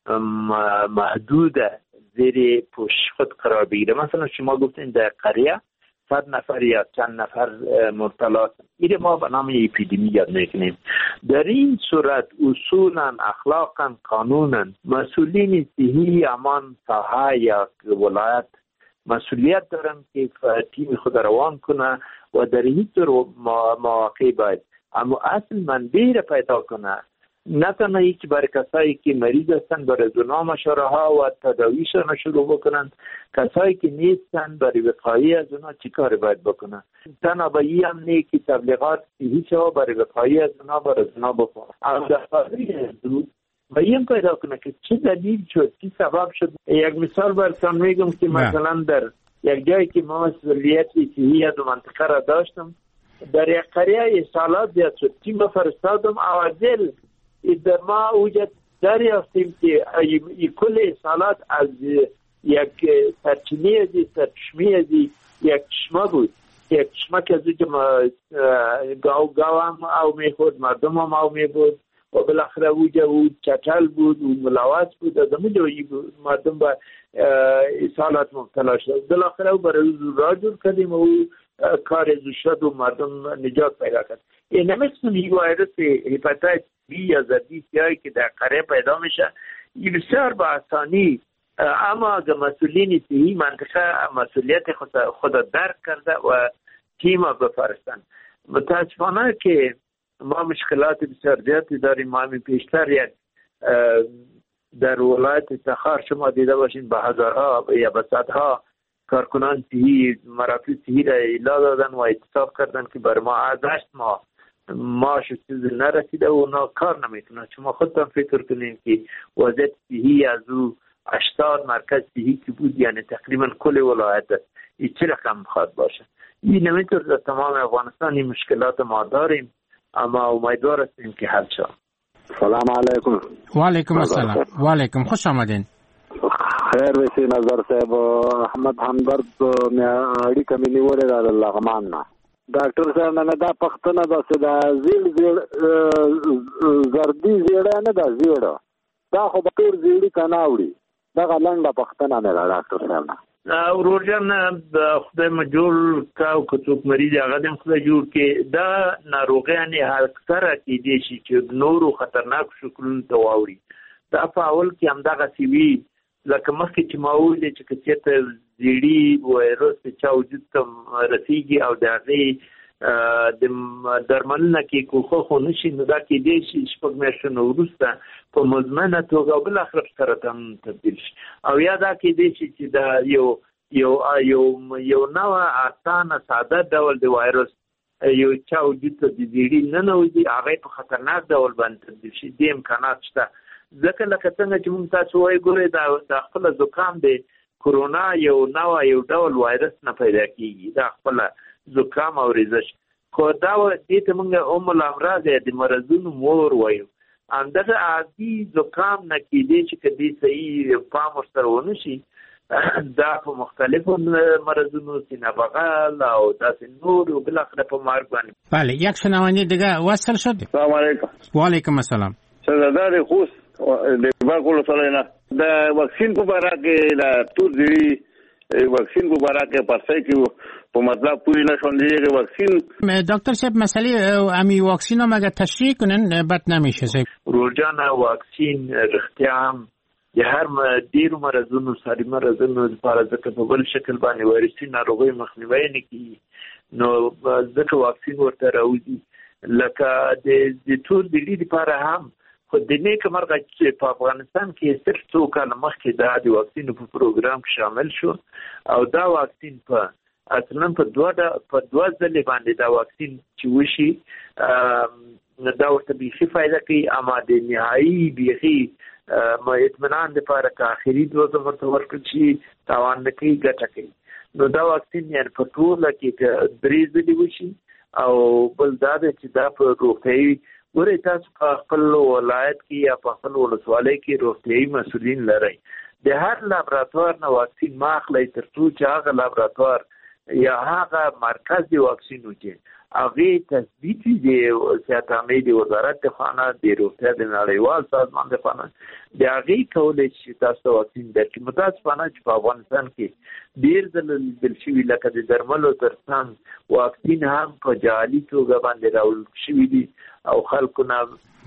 محدوده زیر پوش خود قرار بگیره. مثلا شما گفتین در قریه صد نفر یا چند نفر مبتلا، این ما به نام اپیدمی یاد میکنیم. در این صورت اصولا اخلاقا قانونا مسئولین صحی امان ساحه یا ولایت مسئولیت دارن که تیم خود روان کنه و در این طور مواقع باید اما اصل منبع را پیدا کنه، نه تنها ای که برای کسایی که مریض هستند برای اونا مشوره ها و تداویشون شروع بکنند، کسایی که نیستند برای وقایه از اونا چی کار باید بکنند. تنها با این هم نه که تبلیغات صحیح شو برای وقایه از اونا برای اونا بکنند. اما در قضیه درود و این پیدا کنه که چه دلیل شد، چی سبب شد. یک مثال براتون میگم که مثلا در یک جایی که ما مسئولیت صحی از منطقه را داشتم، در یک قریه سالات زیاد شد، تیم فرستادم اوازل در ما اوجد دریافتیم که این کل اصالات از یک سرچینه از سرچشمه از یک چشمه بود، یک چشمه که از گاو گاو هم او میخورد، مردم هم او میبود و بالاخره اوجه بود چتل بود و ملاوات بود، از همه جایی مردم با اصالات مبتلا شد. بالاخره او برای را جور کردیم و او کار ازو شد و مردم نجات پیدا کرد. این نمیستون این ویروس هپاتیت بی یا زردی سیاهی که در قریه پیدا میشه این بسیار با آسانی، اما اگر مسئولین صحی منطقه مسئولیت خود, خود درک کرده و تیم بفرستن. متاسفانه که ما مشکلات بسیار زیادی داریم. ما همین پیشتر یک در ولایت تخار شما دیده باشین به هزارها یا به صدها کارکنان صحی مراکز صحی را اعلام دادن و اعتصاب کردن که بر ما از هشت ماه ماش چیز نرسیده و اونا کار نمیتونن. شما خودتان فکر کنین که وضعیت صحی از او هشتاد مرکز صحی که بود، یعنی تقریبا کل ولایت این چه رقم خواهد باشه. این نمیتونه در تمام افغانستان این مشکلات ما داریم، اما امیدوار هستیم که حل شد. سلام علیکم. و علیکم السلام. و علیکم، خوش آمدین. خیر وسی نظر صاحب، احمد همدرد اړیکه مې نیولې ده د لغمان نه. ډاکټر صاحب نه دا پښتنه ده دا زیړ زیړ زردي زیړه نه ده زیړه، دا خو به ټول زیړي کنه وړي، دغه لنډه پښتنه نه ده ډاکټر صاحب نه. ورور جان خدای مجول کا او کڅوک مریض هغه دم خدای جوړ کې دا ناروغیان اکثره کې دي چې نورو خطرناک شکلونو ته واوري. دا په اول کې هم دغه سی وی لکه مخکې چې ما ویلې چې کچېرته زیړي وایرس چا وجود ته رسېږي او د هغې د درملنه کې کوښښ ونه شي، نو دا کېدای شي شپږ میاشتې نه وروسته په مزمنه توګه او بالاخره په سرطان تبدیل شي، او یا دا کېدای شي چې دا یو یو یو یو نوع اسانه ساده ډول د وایرس یو چا وجود ته د زیړي ننوځي، هغه په خطرناک ډول باندې تبدیل شي. دې امکانات شته. ځکه لکه څنګه چې موږ تاسو وایي ګورئ دا خپله زکام دی، کرونا یو نوع یو ډول وایرس نه پیدا کېږي، دا خپله زکام او ریزش، خو دا دې ته موږ ام الامراض د مرضونو مور وایو، همدغه عادي زکام نه کېدی چې کدي صحیح پام ورسره ونه شي دا په مختلفو مرضونو سینه بغل او داسې نور او بل اخر په مارګ باندې. بله یک شنونده دیگه وصل شد. سلام علیکم. و علیکم السلام. سردار خوست د باکولو سره د واکسین په اړه کې د تور دی واکسین په اړه کې پرسای کې په مطلب پوری نشون دیگه واکسین. دکتر صاحب مسئله امی واکسین ها مگه تشریح کنن بد نمیشه صاحب. روزان واکسین رختیا هم د هر ډیرو مرزونو ساري مرزونو لپاره ځکه په بل شکل باندې وایرسي ناروغي مخنیوي نه کوي نو ځکه واکسین ورته راوځي لکه د د ټول د دې لپاره هم خو د نیک مرغه چې په افغانستان کې صرف څو کال مخکې د واکسین په پروګرام کې شامل شو او دا واکسین په اصلا په دوه په دوه ځلې باندې دا واکسین چې وشي دا ورته بيخي فائدہ کوي اما د نهایي بيخي ما اطمینان لپاره که اخري دوزه ورته ورکړي شي تاوان نه کوي ګټه کوي نو دا واکسین یې په ټوله کې درې ځلې وشي او بل دا چې دا په روغتیايي ورې تاسو په خپل ولایت کې یا په خپل ولسوالۍ کې روغتیايي مسؤلین لرئ د هر لابراتوار نه واکسین ماخلی تر څو چې هغه لابراتوار یا هغه مرکز دی واکسین وکړي هغه تثبیت دی صحت عامه دی وزارت دفاع د روغتیا د نړیوال سازمان دفاع د هغه کولای شي تاسو واکسین درکړي متاسفانه چې په افغانستان کې ډیر ځله لیدل شوي لکه د درملو ترڅنګ واکسین هم په جعلي توګه باندې راوړل شوي دي او خلکو نه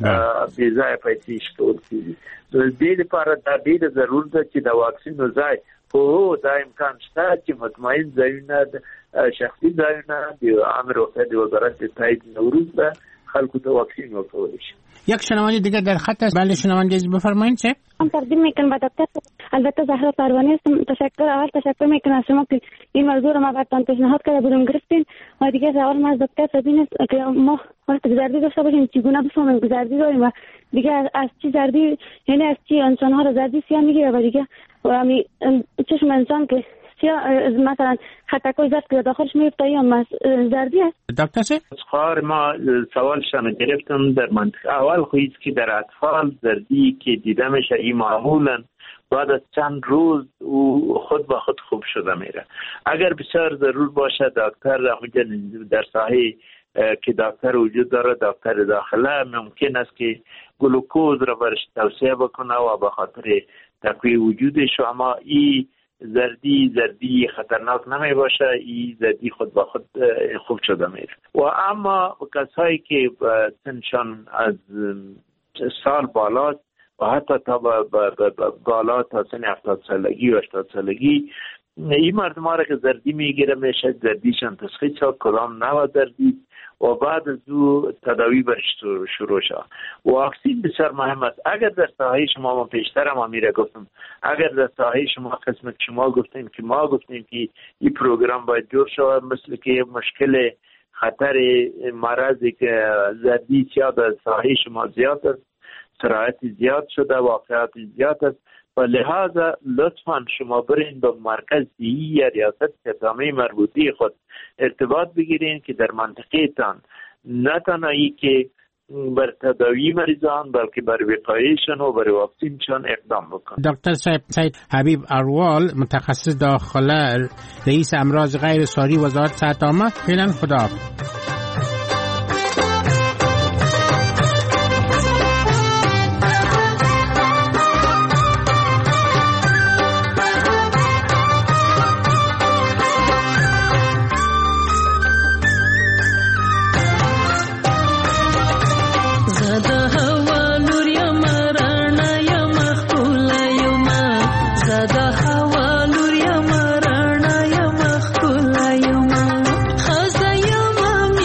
بې ځایه پیسې شکول کېږي نو د دې لپاره دا ډېره ضرور ده چې د واکسینو ځای خو دا امکان شته چې مطمئن ځایونه شخصي ځایونه د عامه روغتیا د وزارت د تایید نه وروسته خلکو ته واکسین ورکولی شي. یک شنونده دیگه در خط است. بله شنونده عزیز بفرمایید چه؟ هم تقدیم میکنم به دکتر. البته زهرا پروانی هستم. تشکر اول تشکر میکنم از شما که این موضوع رو ما براتون پیشنهاد کرده بودیم گرفتین و دیگه سوال ما از دکتر سبین است که ما وقت گذردی داشته باشیم چگونه بفهمیم گذردی داریم و دیگه از چی زردی یعنی از چی انسان ها رو زردی سیاه میگیره و دیگه و همی چشم انسان که مثلا خطکوی زرد که داخلش میفته یا زردی است. دکتر سه خواهر ما سوالشان گرفتم در منطقه اول خویست که در اطفال زردی که دیده میشه این معمولا بعد از چند روز او خود با خود خوب شده میره. اگر بسیار ضرور باشه دکتر در ساحه که دکتر وجود داره دکتر داخله ممکن است که گلوکوز را برش توصیه بکنه و به خاطر تقویه وجودش اما این زردی زردی خطرناک نمی باشه این زردی خود با خود خوب شده میره و اما کسایی که سنشان از سال بالاست و حتی تا بالا تا سن هفتاد سالگی و هشتاد سالگی این مردم ها را که زردی میگیره میشه زردیشان تشخیص ها کدام نوع زردی و بعد از او تداوی برش شروع شد. واکسین بسیار مهم است. اگر در ساحه شما ما پیشتر ما میره گفتم اگر در ساحه شما قسم که شما گفتیم که ما گفتیم که این پروگرام باید جور شود مثل که مشکل خطر مرضی که زردی سیاد در ساحه شما زیاد است سرایت زیاد شده واقعات زیاد است و لحاظا لطفا شما برین به مرکز دیگی یا ریاست خدمه مربوطی خود ارتباط بگیرین که در منطقه تان نه تنهایی که بر تداوی مریضان بلکه بر وقایهشان و بر واکسینشان اقدام بکن. دکتر صاحب سید حبیب اروال متخصص داخله رئیس امراض غیر ساری وزارت صحت عامه فعلا خدا. Khazayama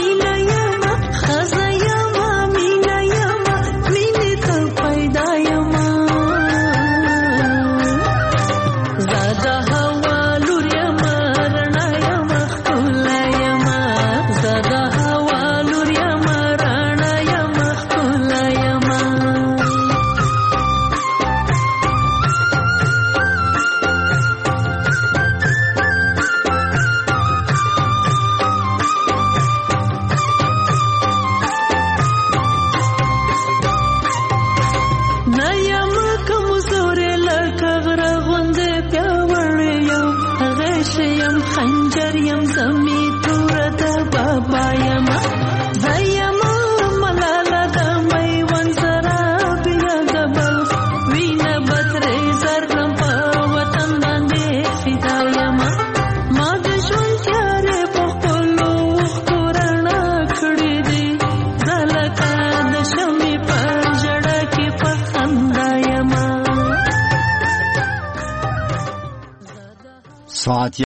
سمندر یم زمي تور د بابا یم زیم ملاله د مې ونسرا بیا دبل وینه بترې زرم په وطن باندې فدا یم ما د ژوند تیارې په خپلو کورنا کړې دي زلکه د شمې په جړه کې په خندا یم. ساعت